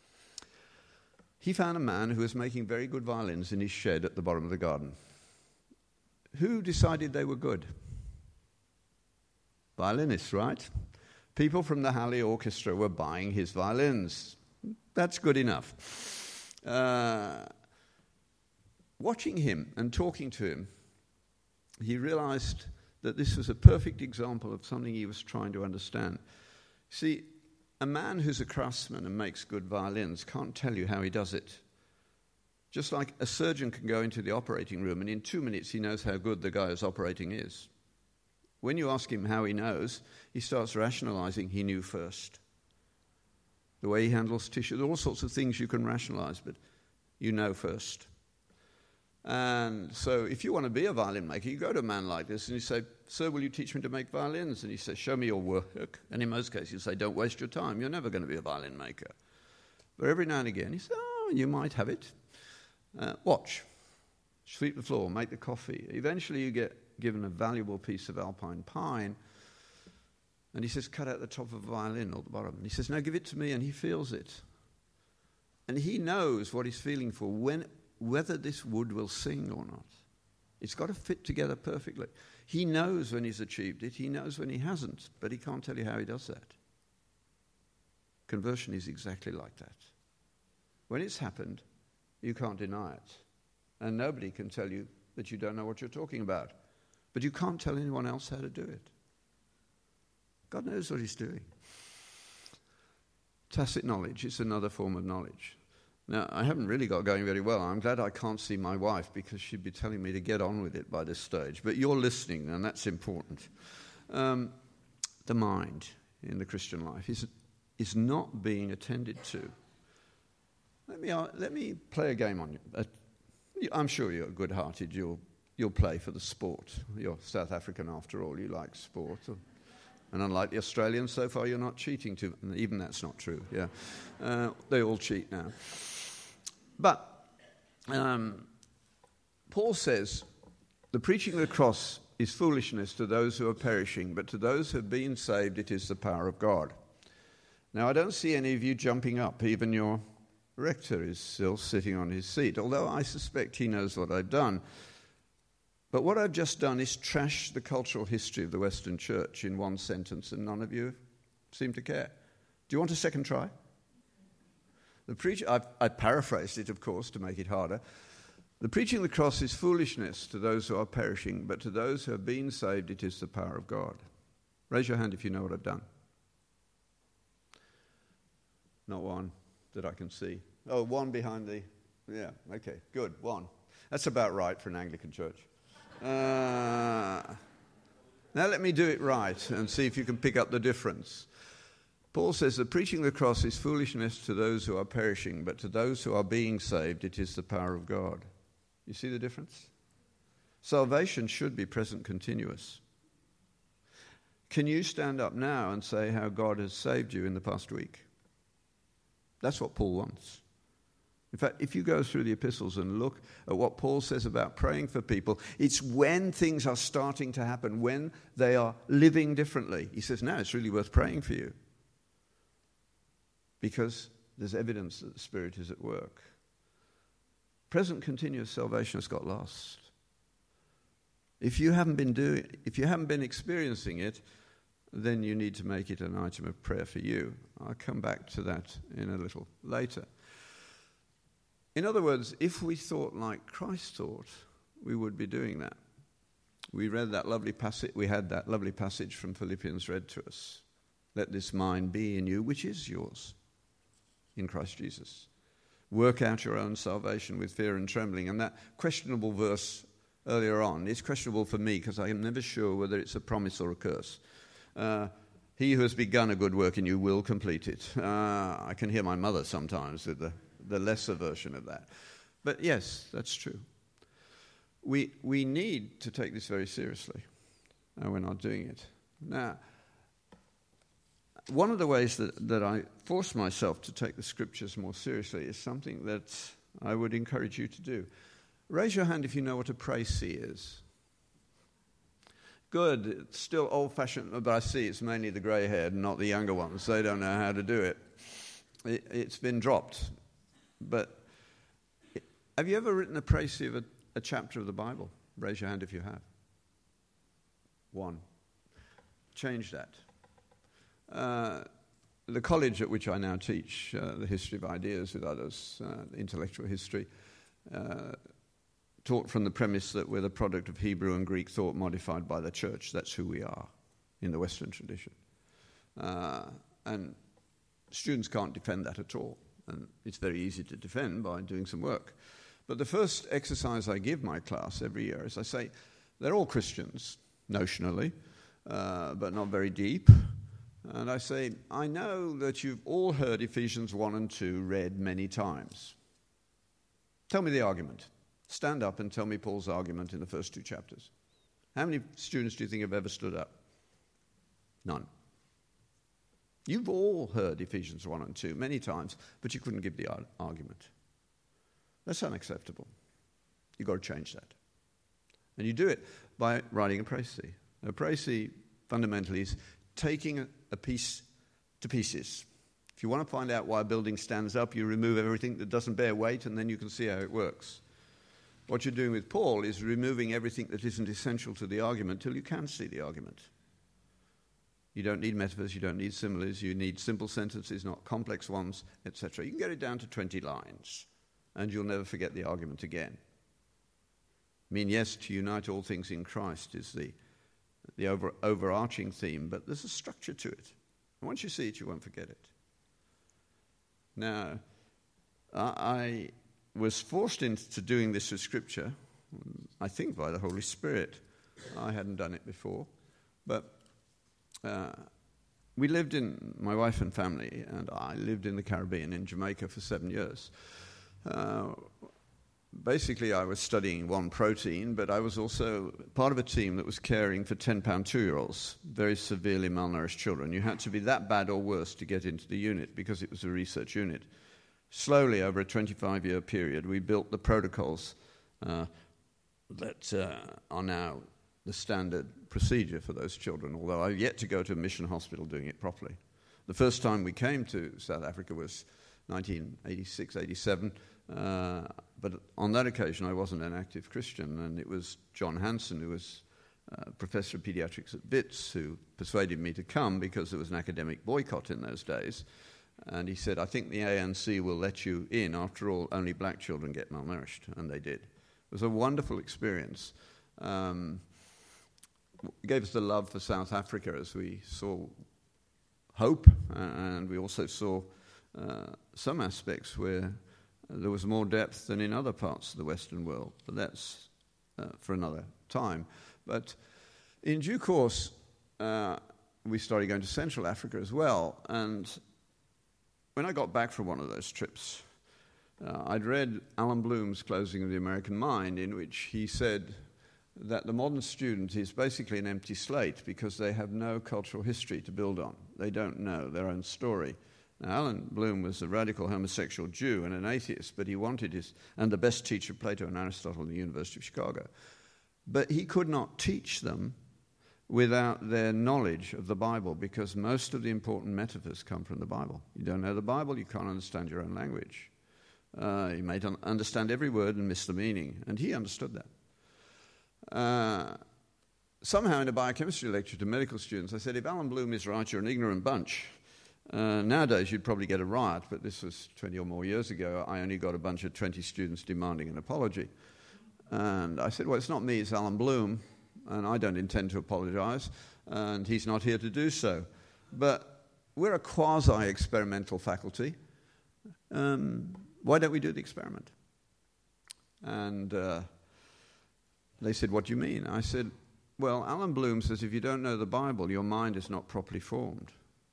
He found a man who was making very good violins in his shed at the bottom of the garden. Who decided they were good? Violinists, right? People from the Halley Orchestra were buying his violins. That's good enough. Uh, watching him and talking to him, he realized that this was a perfect example of something he was trying to understand. See, a man who's a craftsman and makes good violins can't tell you how he does it. Just like a surgeon can go into the operating room and in two minutes he knows how good the guy who's operating is. When you ask him how he knows, he starts rationalizing he knew first. The way he handles tissue, there are all sorts of things you can rationalize, but you know first. And so if you want to be a violin maker, you go to a man like this and you say, sir, will you teach me to make violins? And he says, show me your work. And in most cases you say, don't waste your time. You're never going to be a violin maker. But every now and again he says, oh, you might have it. Uh, watch. Sweep the floor, make the coffee. Eventually you get given a valuable piece of alpine pine. And he says, cut out the top of a violin or the bottom. And he says, now give it to me. And he feels it. And he knows what he's feeling for, when, whether this wood will sing or not. It's got to fit together perfectly. He knows when he's achieved it. He knows when he hasn't. But he can't tell you how he does that. Conversion is exactly like that. When it's happened, you can't deny it. And nobody can tell you that you don't know what you're talking about. But you can't tell anyone else how to do it. God knows what he's doing. Tacit knowledge is another form of knowledge. Now, I haven't really got going very well. I'm glad I can't see my wife because she'd be telling me to get on with it by this stage. But you're listening, and that's important. Um, the mind in the Christian life is, is not being attended to. Let me, uh, let me play a game on you. Uh, I'm sure you're good-hearted. You'll, you'll play for the sport. You're South African after all. You like sport. And unlike the Australians, so far you're not cheating too. Even that's not true, yeah. Uh, they all cheat now. But um, Paul says the preaching of the cross is foolishness to those who are perishing, but to those who have been saved it is the power of God. Now, I don't see any of you jumping up. Even your rector is still sitting on his seat, although I suspect he knows what I've done. But what I've just done is trash the cultural history of the Western Church in one sentence, and none of you seem to care. Do you want a second try? The preacher, I've, I paraphrased it, of course, to make it harder. The preaching of the cross is foolishness to those who are perishing, but to those who have been saved, it is the power of God. Raise your hand if you know what I've done. Not one that I can see. Oh, one behind the... Yeah, okay, good, one. That's about right for an Anglican church. Uh, now let me do it right and see if you can pick up the difference. Paul says that preaching the cross is foolishness to those who are perishing, but to those who are being saved, it is the power of God. You see the difference? Salvation should be present continuous. Can you stand up now and say how God has saved you in the past week? That's what Paul wants. In fact, if you go through the epistles and look at what Paul says about praying for people, it's when things are starting to happen, when they are living differently. He says, now it's really worth praying for you. Because there's evidence that the Spirit is at work. Present continuous salvation has got lost. If you haven't been doing, if you haven't been experiencing it, then you need to make it an item of prayer for you. I'll come back to that in a little later. In other words, if we thought like Christ thought, we would be doing that. We read that lovely passage, we had that lovely passage from Philippians read to us. Let this mind be in you, which is yours, in Christ Jesus. Work out your own salvation with fear and trembling. And that questionable verse earlier on is questionable for me because I am never sure whether it's a promise or a curse. Uh, he who has begun a good work in you will complete it. Uh, I can hear my mother sometimes with the, the lesser version of that. But yes, that's true. We, we need to take this very seriously, and we're not doing it. Now, one of the ways that, that I force myself to take the scriptures more seriously is something that I would encourage you to do. Raise your hand if you know what a précis is. Good. It's still old-fashioned, but I see it's mainly the grey-haired and not the younger ones. They don't know how to do it. it it's been dropped. But it, have you ever written a précis of a, a chapter of the Bible? Raise your hand if you have. One. Change that. Uh, the college at which I now teach uh, the history of ideas with others, uh, intellectual history, uh, taught from the premise that we're the product of Hebrew and Greek thought modified by the church. That's who we are in the Western tradition. Uh, and students can't defend that at all. And it's very easy to defend by doing some work. But the first exercise I give my class every year is I say, they're all Christians, notionally, uh, but not very deep. And I say, I know that you've all heard Ephesians one and two read many times. Tell me the argument. Stand up and tell me Paul's argument in the first two chapters. How many students do you think have ever stood up? None. You've all heard Ephesians one and two many times, but you couldn't give the argument. That's unacceptable. You've got to change that. And you do it by writing a précis. A précis fundamentally is taking a, a piece to pieces. If you want to find out why a building stands up, you remove everything that doesn't bear weight, and then you can see how it works. What you're doing with Paul is removing everything that isn't essential to the argument till you can see the argument. You don't need metaphors, you don't need similes, you need simple sentences, not complex ones, et cetera. You can get it down to twenty lines, and you'll never forget the argument again. I mean, yes, to unite all things in Christ is the, the over, overarching theme, but there's a structure to it. And once you see it, you won't forget it. Now, I was forced into doing this with Scripture, I think by the Holy Spirit. I hadn't done it before. But uh, we lived in, my wife and family, and I lived in the Caribbean, in Jamaica, for seven years. Uh, basically, I was studying one protein, but I was also part of a team that was caring for ten-pound two-year-olds, very severely malnourished children. You had to be that bad or worse to get into the unit because it was a research unit. Slowly, over a twenty-five-year period, we built the protocols uh, that uh, are now the standard procedure for those children, although I've yet to go to a mission hospital doing it properly. The first time we came to South Africa was nineteen eighty-six, eighty-seven, uh, but on that occasion I wasn't an active Christian, and it was John Hanson, who was uh, professor of pediatrics at Wits, who persuaded me to come because there was an academic boycott in those days. And he said, I think the A N C will let you in. After all, only black children get malnourished. And they did. It was a wonderful experience. Um, it gave us the love for South Africa as we saw hope, and we also saw uh, some aspects where there was more depth than in other parts of the Western world. But that's uh, for another time. But in due course, uh, we started going to Central Africa as well. And when I got back from one of those trips, uh, I'd read Alan Bloom's Closing of the American Mind, in which he said that the modern student is basically an empty slate because they have no cultural history to build on. They don't know their own story. Now, Alan Bloom was a radical homosexual Jew and an atheist, but he wanted his, and the best teacher of Plato and Aristotle in the University of Chicago. But he could not teach them without their knowledge of the Bible, because most of the important metaphors come from the Bible. You don't know the Bible, you can't understand your own language. Uh, you may understand every word and miss the meaning, and he understood that. Uh, somehow in a biochemistry lecture to medical students, I said, if Alan Bloom is right, you're an ignorant bunch. Uh, nowadays, you'd probably get a riot, but this was twenty or more years ago. I only got a bunch of twenty students demanding an apology. And I said, well, it's not me, it's Alan Bloom, and I don't intend to apologize, and he's not here to do so. But we're a quasi-experimental faculty. Um, why don't we do the experiment? And uh, they said, what do you mean? I said, well, Alan Bloom says if you don't know the Bible, your mind is not properly formed.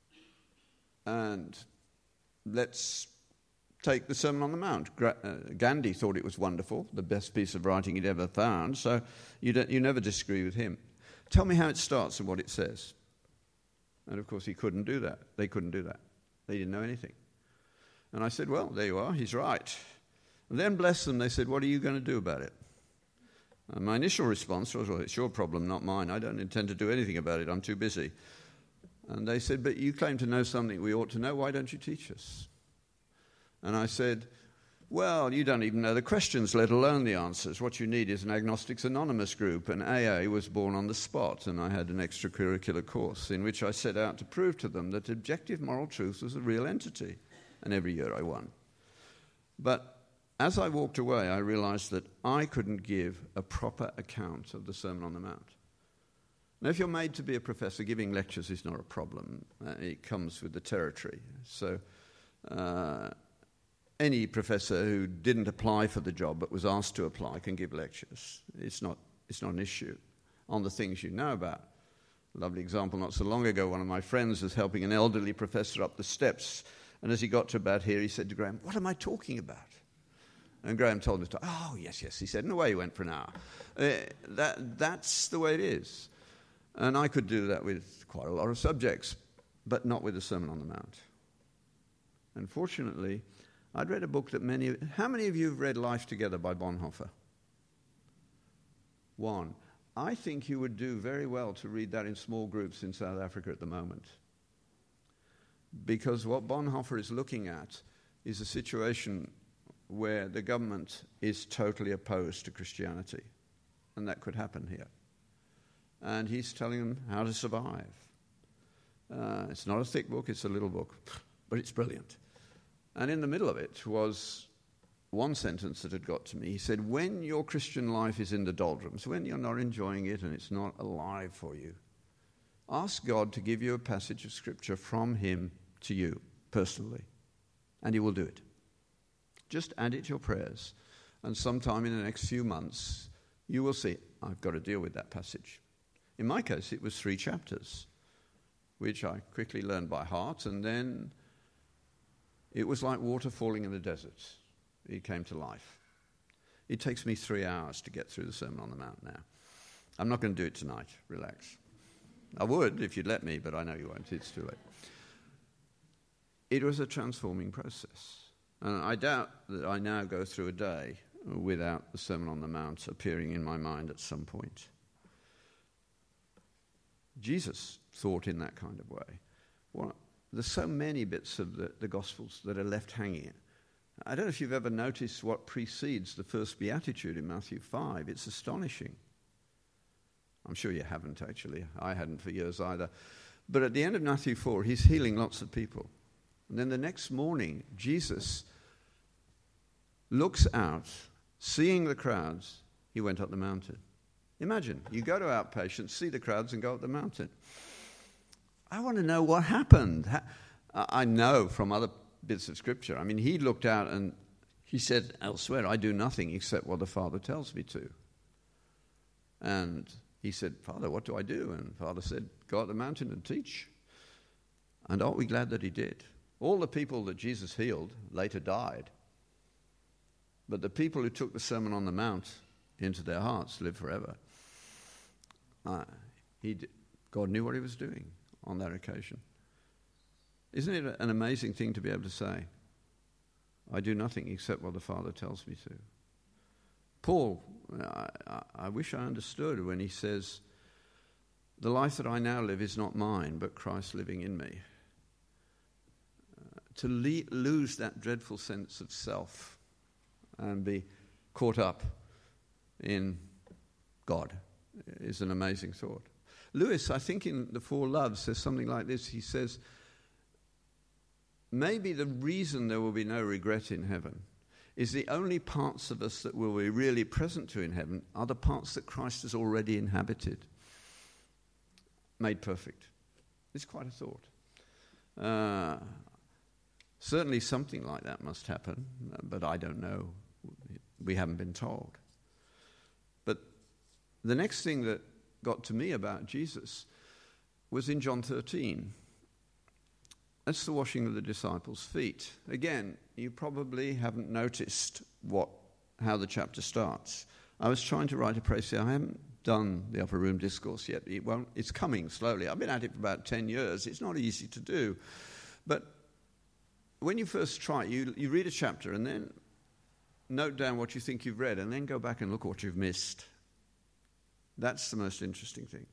And let's take the Sermon on the Mount. Gra- uh, Gandhi thought it was wonderful, the best piece of writing he'd ever found, so you, don't, you never disagree with him. Tell me how it starts and what it says. And of course he couldn't do that. They couldn't do that. They didn't know anything. And I said, well, there you are, he's right. And then, bless them, they said, what are you going to do about it? And my initial response was, well, it's your problem, not mine. I don't intend to do anything about it. I'm too busy. And they said, but you claim to know something we ought to know. Why don't you teach us? And I said, well, you don't even know the questions, let alone the answers. What you need is an Agnostics Anonymous group. And A A was born on the spot, and I had an extracurricular course in which I set out to prove to them that objective moral truth was a real entity. And every year I won. But as I walked away, I realized that I couldn't give a proper account of the Sermon on the Mount. Now, if you're made to be a professor, giving lectures is not a problem. Uh, it comes with the territory. So uh, any professor who didn't apply for the job but was asked to apply can give lectures. It's not, it's not an issue on the things you know about. Lovely example, not so long ago, one of my friends was helping an elderly professor up the steps, and as he got to about here, he said to Graham, what am I talking about? And Graham told him, to, oh, yes, yes, he said, and away he went for an hour. Uh, that, that's the way it is. And I could do that with quite a lot of subjects, but not with the Sermon on the Mount. Unfortunately, I'd read a book that many... How many of you have read Life Together by Bonhoeffer? One. I think you would do very well to read that in small groups in South Africa at the moment. Because what Bonhoeffer is looking at is a situation where the government is totally opposed to Christianity. And that could happen here. And he's telling them how to survive. Uh, it's not a thick book, it's a little book, but it's brilliant. And in the middle of it was one sentence that had got to me. He said, when your Christian life is in the doldrums, when you're not enjoying it and it's not alive for you, ask God to give you a passage of Scripture from him to you personally, and he will do it. Just add it to your prayers, and sometime in the next few months, you will see, I've got to deal with that passage. In my case, it was three chapters, which I quickly learned by heart, and then it was like water falling in the desert. It came to life. It takes me three hours to get through the Sermon on the Mount now. I'm not going to do it tonight. Relax. I would if you'd let me, but I know you won't. It's too late. It was a transforming process. And I doubt that I now go through a day without the Sermon on the Mount appearing in my mind at some point. Jesus thought in that kind of way. Well, there's so many bits of the, the Gospels that are left hanging. I don't know if you've ever noticed what precedes the first beatitude in Matthew five. It's astonishing. I'm sure you haven't, actually. I hadn't for years either. But at the end of Matthew four, he's healing lots of people. And then the next morning, Jesus looks out, seeing the crowds, he went up the mountain. Imagine, you go to outpatients, see the crowds, and go up the mountain. I want to know what happened. I know from other bits of Scripture. I mean, he looked out and he said elsewhere, I do nothing except what the Father tells me to. And he said, Father, what do I do? And Father said, go up the mountain and teach. And aren't we glad that he did? All the people that Jesus healed later died. But the people who took the Sermon on the Mount into their hearts live forever. Uh, he, God knew what he was doing on that occasion. Isn't it an amazing thing to be able to say, I do nothing except what the Father tells me to? Paul, I, I wish I understood when he says, the life that I now live is not mine, but Christ living in me. Uh, to le- lose that dreadful sense of self and be caught up in God is an amazing thought. Lewis, I think in The Four Loves, says something like this. He says, maybe the reason there will be no regret in heaven is the only parts of us that will be really present to in heaven are the parts that Christ has already inhabited, made perfect. It's quite a thought. Uh, certainly something like that must happen, but I don't know. We haven't been told. But the next thing that got to me about Jesus was in John thirteen. That's the washing of the disciples' feet. Again, you probably haven't noticed what how the chapter starts. I was trying to write a précis. I haven't done the upper room discourse yet. It won't, it's coming slowly. I've been at it for about ten years. It's not easy to do. But when you first try it, you, you read a chapter and then note down what you think you've read and then go back and look what you've missed. That's the most interesting thing.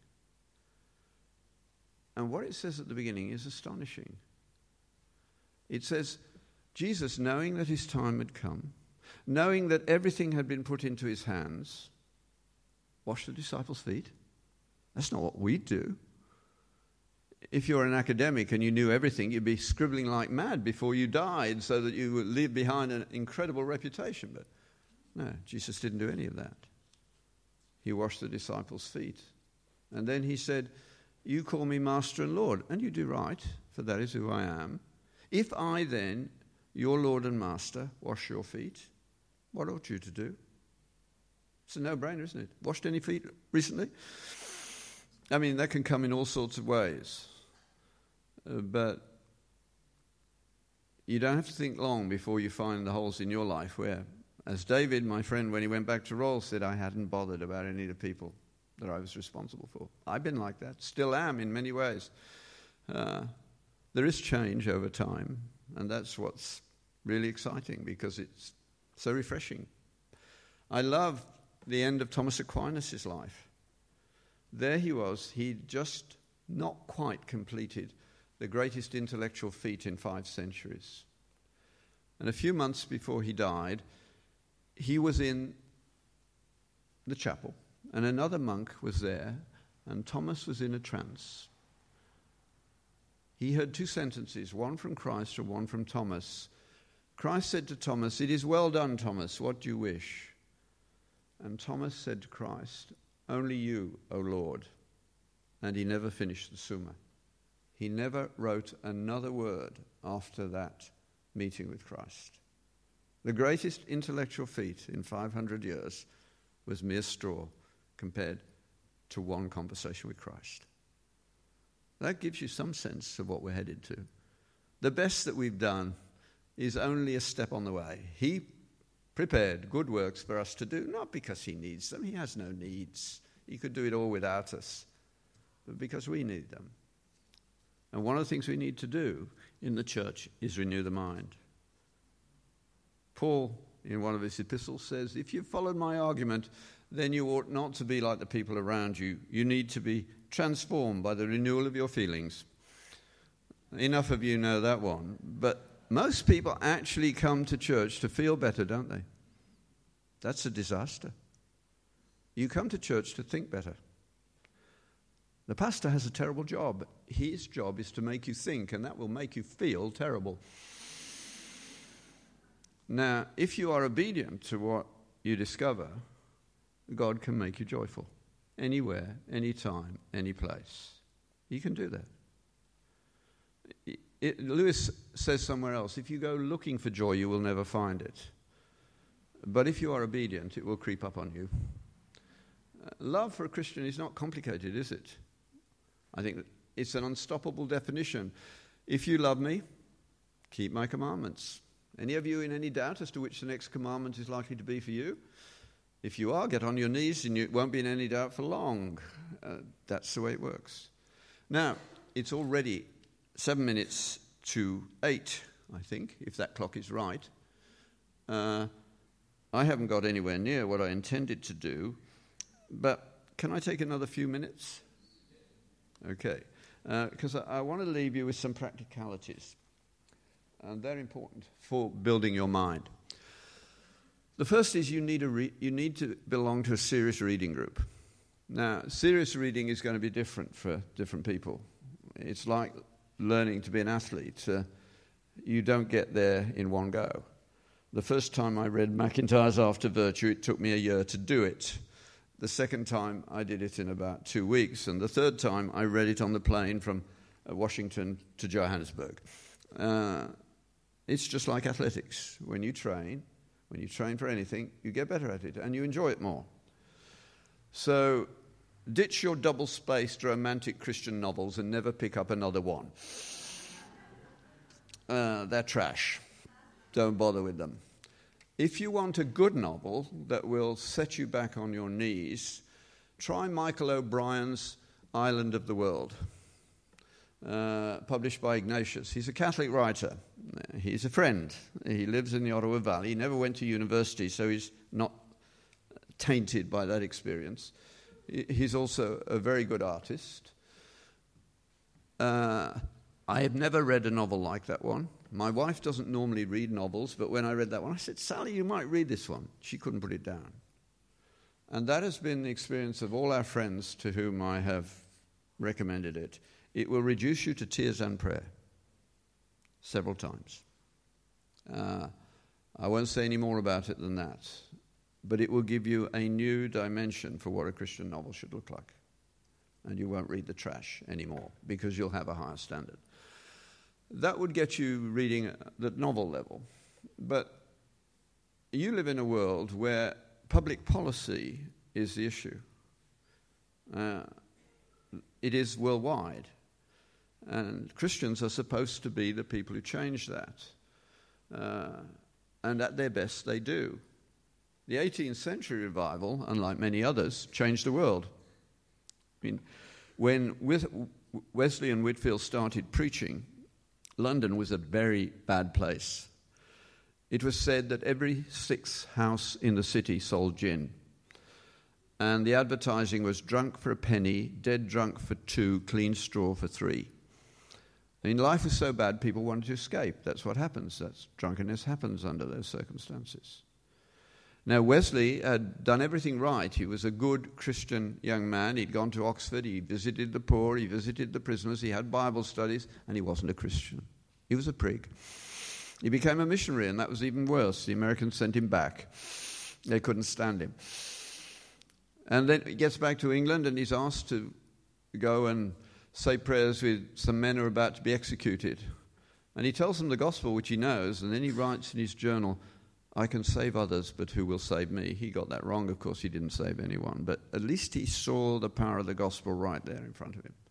And what it says at the beginning is astonishing. It says, Jesus, knowing that his time had come, knowing that everything had been put into his hands, washed the disciples' feet. That's not what we do. If you're an academic and you knew everything, you'd be scribbling like mad before you died so that you would leave behind an incredible reputation. But no, Jesus didn't do any of that. He washed the disciples' feet. And then he said, you call me Master and Lord, and you do right, for that is who I am. If I then, your Lord and Master, wash your feet, what ought you to do? It's a no-brainer, isn't it? Washed any feet recently? I mean, that can come in all sorts of ways. Uh, but you don't have to think long before you find the holes in your life where, as David, my friend, when he went back to Royal, said, I hadn't bothered about any of the people that I was responsible for. I've been like that, still am in many ways. Uh, there is change over time, and that's what's really exciting because it's so refreshing. I love the end of Thomas Aquinas' life. There he was, he'd just not quite completed the greatest intellectual feat in five centuries. And a few months before he died, he was in the chapel, and another monk was there, and Thomas was in a trance. He heard two sentences, one from Christ and one from Thomas. Christ said to Thomas, it is well done, Thomas, what do you wish? And Thomas said to Christ, only you, O Lord. And he never finished the Summa. He never wrote another word after that meeting with Christ. The greatest intellectual feat in five hundred years was mere straw compared to one conversation with Christ. That gives you some sense of what we're headed to. The best that we've done is only a step on the way. He prepared good works for us to do, not because he needs them. He has no needs. He could do it all without us, but because we need them. And one of the things we need to do in the church is renew the mind. Paul, in one of his epistles, says, if you've followed my argument, then you ought not to be like the people around you. You need to be transformed by the renewal of your feelings. Enough of you know that one. But most people actually come to church to feel better, don't they? That's a disaster. You come to church to think better. The pastor has a terrible job. His job is to make you think, and that will make you feel terrible. Now, if you are obedient to what you discover, God can make you joyful. Anywhere, anytime, any place. He can do that. It, it, Lewis says somewhere else, if you go looking for joy, you will never find it. But if you are obedient, it will creep up on you. Uh, love for a Christian is not complicated, is it? I think it's an unstoppable definition. If you love me, keep my commandments. Any of you in any doubt as to which the next commandment is likely to be for you? If you are, get on your knees and you won't be in any doubt for long. Uh, that's the way it works. Now, it's already seven minutes to eight, I think, if that clock is right. Uh, I haven't got anywhere near what I intended to do, but can I take another few minutes? Okay, because uh, I, I want to leave you with some practicalities, and they're important for building your mind. The first is you need, a re- you need to belong to a serious reading group. Now, serious reading is going to be different for different people. It's like learning to be an athlete. Uh, you don't get there in one go. The first time I read MacIntyre's After Virtue, it took me a year to do it. The second time, I did it in about two weeks. And the third time, I read it on the plane from uh, Washington to Johannesburg. Uh, it's just like athletics. When you train, when you train for anything, you get better at it and you enjoy it more. So ditch your double-spaced romantic Christian novels and never pick up another one. Uh, they're trash. Don't bother with them. If you want a good novel that will set you back on your knees, try Michael O'Brien's Island of the World, uh, published by Ignatius. He's a Catholic writer. He's a friend. He lives in the Ottawa Valley. He never went to university, so he's not tainted by that experience. He's also a very good artist. Uh, I have never read a novel like that one. My wife doesn't normally read novels, but when I read that one, I said, Sally, you might read this one. She couldn't put it down. And that has been the experience of all our friends to whom I have recommended it. It will reduce you to tears and prayer several times. Uh, I won't say any more about it than that, but it will give you a new dimension for what a Christian novel should look like. And you won't read the trash anymore because you'll have a higher standard. That would get you reading at the novel level. But you live in a world where public policy is the issue. Uh, it is worldwide. And Christians are supposed to be the people who change that. Uh, and at their best, they do. The eighteenth century revival, unlike many others, changed the world. I mean, when Wesley and Whitefield started preaching, London was a very bad place. It was said that every sixth house in the city sold gin. And the advertising was drunk for a penny, dead drunk for two, clean straw for three. I mean, life was so bad, people wanted to escape. That's what happens. That's drunkenness happens under those circumstances. Now, Wesley had done everything right. He was a good Christian young man. He'd gone to Oxford. He visited the poor. He visited the prisoners. He had Bible studies. And he wasn't a Christian. He was a prig. He became a missionary, and that was even worse. The Americans sent him back. They couldn't stand him. And then he gets back to England, and he's asked to go and say prayers with some men who are about to be executed. And he tells them the gospel, which he knows, and then he writes in his journal, I can save others, but who will save me? He got that wrong. Of course, he didn't save anyone. But at least he saw the power of the gospel right there in front of him.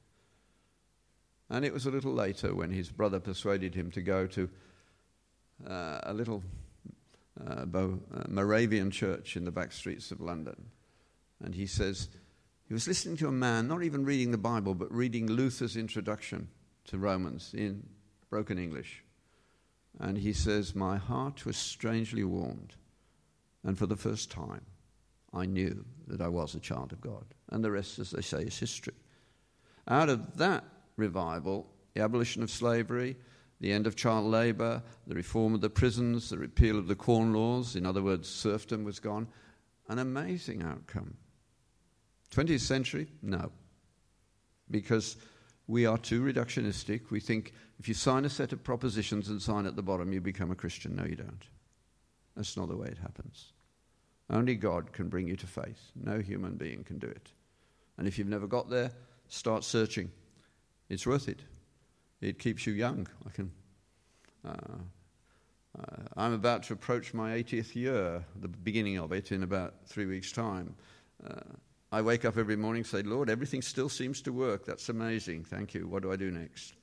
And it was a little later when his brother persuaded him to go to uh, a little uh, Bo- uh, Moravian church in the back streets of London. And he says he was listening to a man, not even reading the Bible, but reading Luther's introduction to Romans in broken English. And he says, my heart was strangely warmed. And for the first time, I knew that I was a child of God. And the rest, as they say, is history. Out of that revival, the abolition of slavery, the end of child labour, the reform of the prisons, the repeal of the Corn Laws, in other words, serfdom was gone. An amazing outcome. twentieth century? No. Because we are too reductionistic. We think if you sign a set of propositions and sign at the bottom, you become a Christian. No, you don't. That's not the way it happens. Only God can bring you to faith. No human being can do it. And if you've never got there, start searching. It's worth it. It keeps you young. I can. Uh, uh, I'm about to approach my eightieth year, the beginning of it, in about three weeks' time. Uh, I wake up every morning and say, Lord, everything still seems to work. That's amazing. Thank you. What do I do next?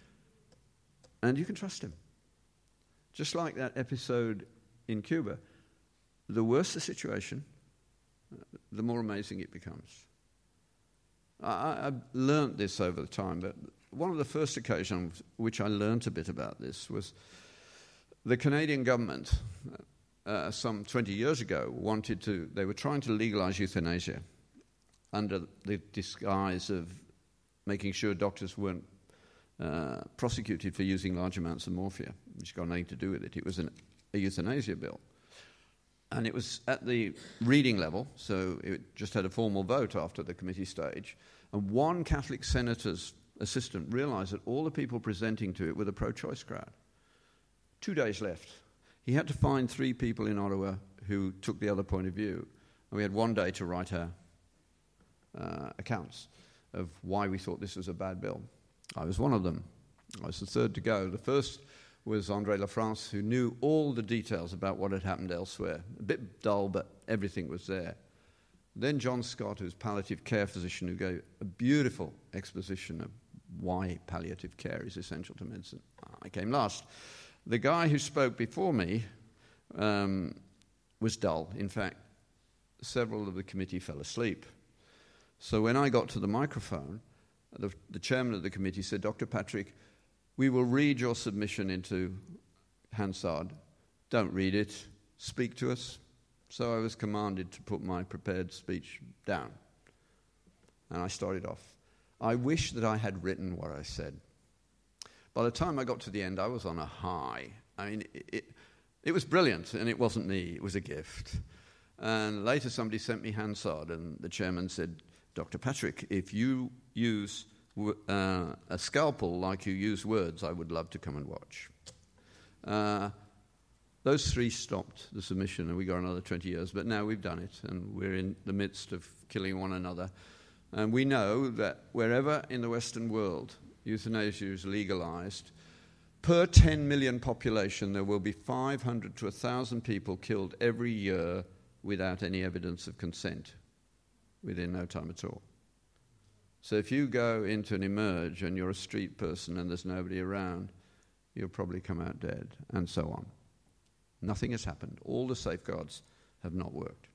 And you can trust him. Just like that episode in Cuba, the worse the situation, the more amazing it becomes. I, I've learnt this over the time, but one of the first occasions which I learnt a bit about this was the Canadian government, uh, some twenty years ago, wanted to, they were trying to legalize euthanasia under the disguise of making sure doctors weren't uh, prosecuted for using large amounts of morphia, which got nothing to do with it. It was an, a euthanasia bill. And it was at the reading level, so it just had a formal vote after the committee stage. And one Catholic senator's assistant realized that all the people presenting to it were the pro-choice crowd. Two days left. He had to find three people in Ottawa who took the other point of view. And we had one day to write our uh, accounts of why we thought this was a bad bill. I was one of them. I was the third to go. The first was André Lafrance, who knew all the details about what had happened elsewhere. A bit dull, but everything was there. Then John Scott, who's palliative care physician, who gave a beautiful exposition of why palliative care is essential to medicine. I came last. The guy who spoke before me um, was dull. In fact, several of the committee fell asleep. So when I got to the microphone, the, the chairman of the committee said, Doctor Patrick, we will read your submission into Hansard. Don't read it. Speak to us. So I was commanded to put my prepared speech down. And I started off. I wish that I had written what I said. By the time I got to the end, I was on a high. I mean, it, it, it was brilliant, and it wasn't me. It was a gift. And later somebody sent me Hansard, and the chairman said, Doctor Patrick, if you use uh, a scalpel like you use words, I would love to come and watch. Uh, those three stopped the submission, and we got another twenty years. But now we've done it, and we're in the midst of killing one another. And we know that wherever in the Western world euthanasia is legalized, per ten million population, there will be five hundred to one thousand people killed every year without any evidence of consent within no time at all. So if you go into an emerge and you're a street person and there's nobody around, you'll probably come out dead, and so on. Nothing has happened. All the safeguards have not worked.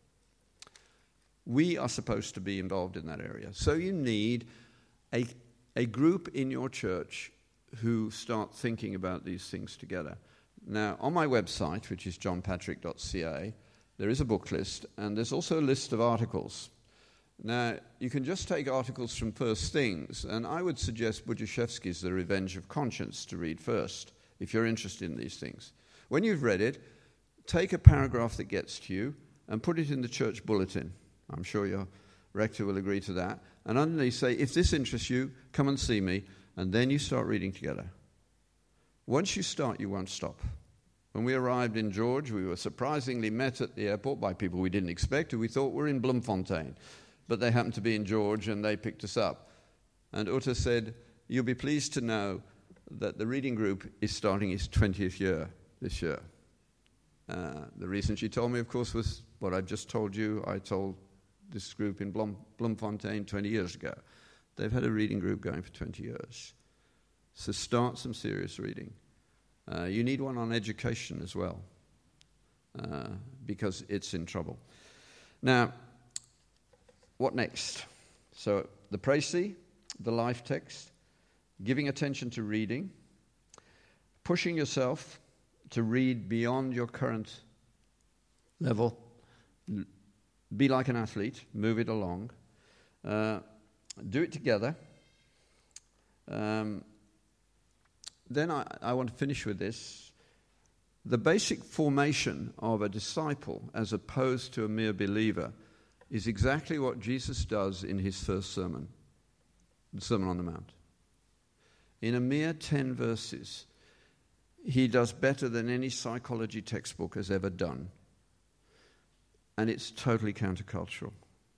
We are supposed to be involved in that area. So you need a, a group in your church who start thinking about these things together. Now, on my website, which is john patrick dot c a, there is a book list, and there's also a list of articles. Now, you can just take articles from First Things, and I would suggest Budziszewski's The Revenge of Conscience to read first, if you're interested in these things. When you've read it, take a paragraph that gets to you and put it in the church bulletin. I'm sure your rector will agree to that. And underneath say, if this interests you, come and see me, and then you start reading together. Once you start, you won't stop. When we arrived in George, we were surprisingly met at the airport by people we didn't expect, who we thought were in Bloemfontein. But they happened to be in George, and they picked us up. And Uta said, you'll be pleased to know that the reading group is starting its twentieth year this year. Uh, the reason she told me, of course, was what I've just told you. I told this group in Blom, Bloemfontein twenty years ago. They've had a reading group going for twenty years. So start some serious reading. Uh, you need one on education as well, uh, because it's in trouble. Now, what next? So the précis, the life text, giving attention to reading, pushing yourself to read beyond your current level, be like an athlete, move it along, uh, do it together, Um, then I, I want to finish with this. The basic formation of a disciple as opposed to a mere believer is exactly what Jesus does in his first sermon, the Sermon on the Mount. In a mere ten verses, he does better than any psychology textbook has ever done. And it's totally countercultural.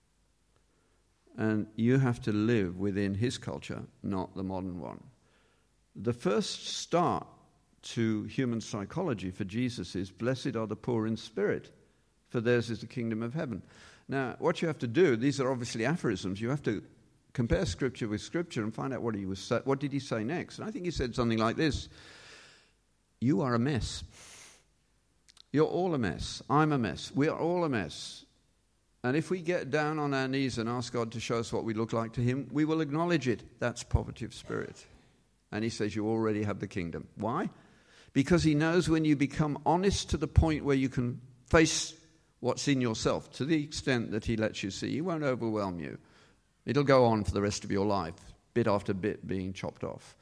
And you have to live within his culture, not the modern one. The first start to human psychology for Jesus is, blessed are the poor in spirit, for theirs is the kingdom of heaven. Now, what you have to do, these are obviously aphorisms, you have to compare Scripture with Scripture and find out what he was say, what did he say next. And I think he said something like this: you are a mess. You're all a mess. I'm a mess. We are all a mess. And if we get down on our knees and ask God to show us what we look like to him, we will acknowledge it. That's poverty of spirit. And he says you already have the kingdom. Why? Because he knows when you become honest to the point where you can face what's in yourself, to the extent that he lets you see, he won't overwhelm you. It'll go on for the rest of your life, bit after bit being chopped off.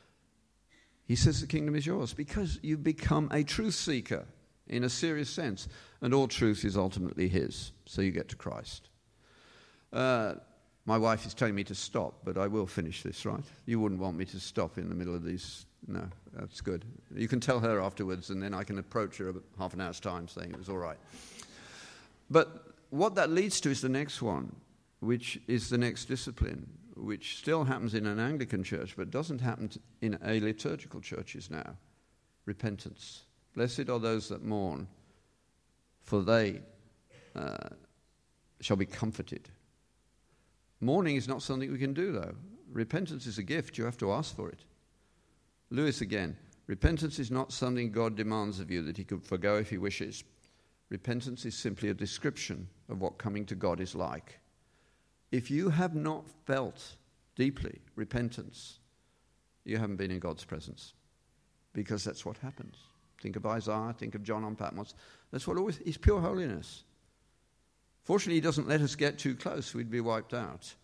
He says the kingdom is yours because you've become a truth seeker in a serious sense, and all truth is ultimately his, so you get to Christ. Uh, my wife is telling me to stop, but I will finish this, right? You wouldn't want me to stop in the middle of these. No, that's good. You can tell her afterwards, and then I can approach her about half an hour's time saying it was all right. But what that leads to is the next one, which is the next discipline, which still happens in an Anglican church, but doesn't happen in a liturgical churches now. Repentance. Blessed are those that mourn, for they uh, shall be comforted. Mourning is not something we can do, though. Repentance is a gift. You have to ask for it. Lewis again. Repentance is not something God demands of you that he could forgo if he wishes. Repentance is simply a description of what coming to God is like. If you have not felt deeply repentance, you haven't been in God's presence, because that's what happens. Think of Isaiah, think of John on Patmos. That's what always is pure holiness. Fortunately, he doesn't let us get too close. We'd be wiped out.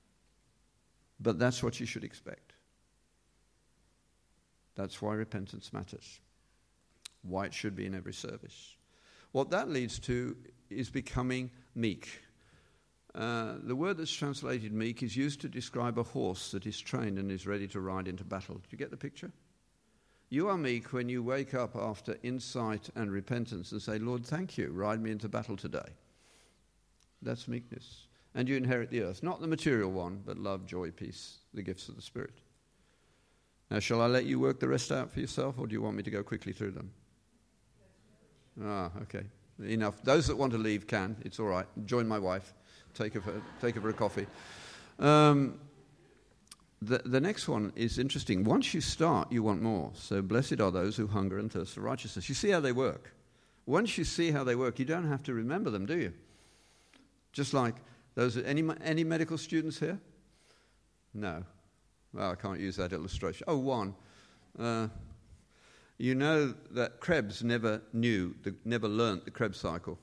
But that's what you should expect. That's why repentance matters. Why it should be in every service. What that leads to is becoming meek. Uh, the word that's translated meek is used to describe a horse that is trained and is ready to ride into battle. Do you get the picture? You are meek when you wake up after insight and repentance and say, Lord, thank you, ride me into battle today. That's meekness. And you inherit the earth, not the material one, but love, joy, peace, the gifts of the Spirit. Now, shall I let you work the rest out for yourself, or do you want me to go quickly through them? Ah, okay. Enough. Those that want to leave can. It's all right. Join my wife. Take her for, take her for a coffee. Um, the, the next one is interesting. Once you start, you want more. So blessed are those who hunger and thirst for righteousness. You see how they work. Once you see how they work, you don't have to remember them, do you? Just like those. Any any medical students here? No. Well, I can't use that illustration. Oh, one. Uh, you know that Krebs never knew, the, never learnt the Krebs cycle.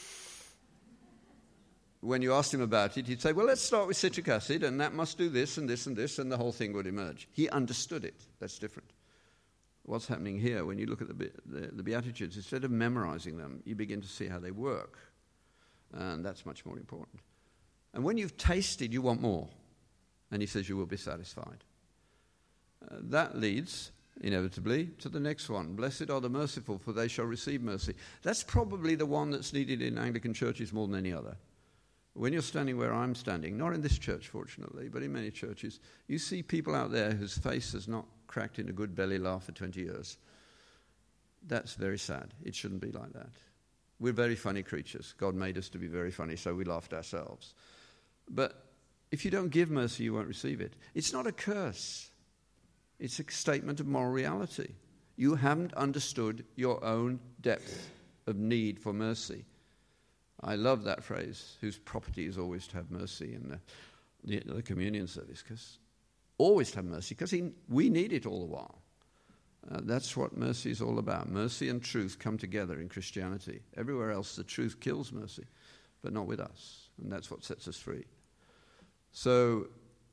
When you asked him about it, he'd say, well, let's start with citric acid, and that must do this and this and this, and the whole thing would emerge. He understood it. That's different. What's happening here, when you look at the, the, the Beatitudes, instead of memorizing them, you begin to see how they work. And that's much more important. And when you've tasted, you want more. And he says you will be satisfied. Uh, that leads, inevitably, to the next one. Blessed are the merciful, for they shall receive mercy. That's probably the one that's needed in Anglican churches more than any other. When you're standing where I'm standing, not in this church, fortunately, but in many churches, you see people out there whose face has not cracked in a good belly laugh for twenty years. That's very sad. It shouldn't be like that. We're very funny creatures. God made us to be very funny, so we laughed ourselves. But if you don't give mercy, you won't receive it. It's not a curse. It's a statement of moral reality. You haven't understood your own depth of need for mercy. I love that phrase, whose property is always to have mercy in the, the, the communion service, because always to have mercy, because we need it all the while. Uh, that's what mercy is all about. Mercy and truth come together in Christianity. Everywhere else, the truth kills mercy, but not with us. And that's what sets us free. So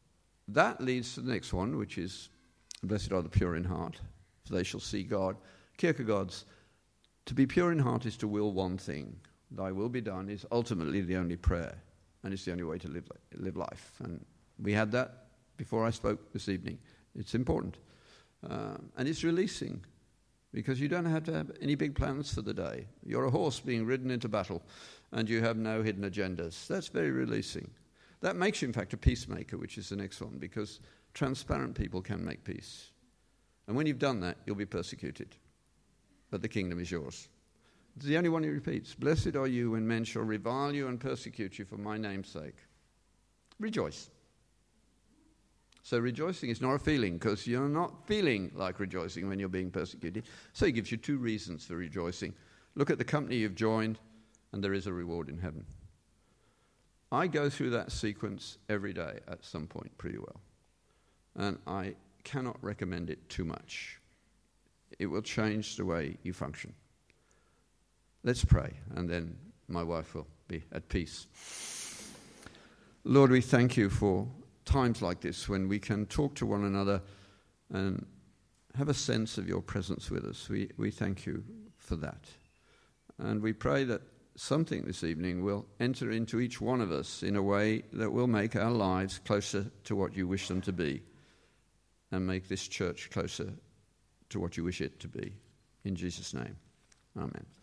that leads to the next one, which is, blessed are the pure in heart, for they shall see God. Kierkegaard's, to be pure in heart is to will one thing. Thy will be done is ultimately the only prayer, and it's the only way to live, live life. And we had that before I spoke this evening. It's important. Um, and it's releasing, because you don't have to have any big plans for the day. You're a horse being ridden into battle, and you have no hidden agendas. That's very releasing. That makes you, in fact, a peacemaker, which is the next one, because transparent people can make peace. And when you've done that, you'll be persecuted. But the kingdom is yours. It's the only one he repeats. Blessed are you when men shall revile you and persecute you for my name's sake. Rejoice. So rejoicing is not a feeling, because you're not feeling like rejoicing when you're being persecuted. So he gives you two reasons for rejoicing. Look at the company you've joined, and there is a reward in heaven. I go through that sequence every day at some point pretty well. And I cannot recommend it too much. It will change the way you function. Let's pray, and then my wife will be at peace. Lord, we thank you for times like this when we can talk to one another and have a sense of your presence with us. We we thank you for that. And we pray that something this evening will enter into each one of us in a way that will make our lives closer to what you wish them to be, and make this church closer to what you wish it to be. In Jesus' name, amen.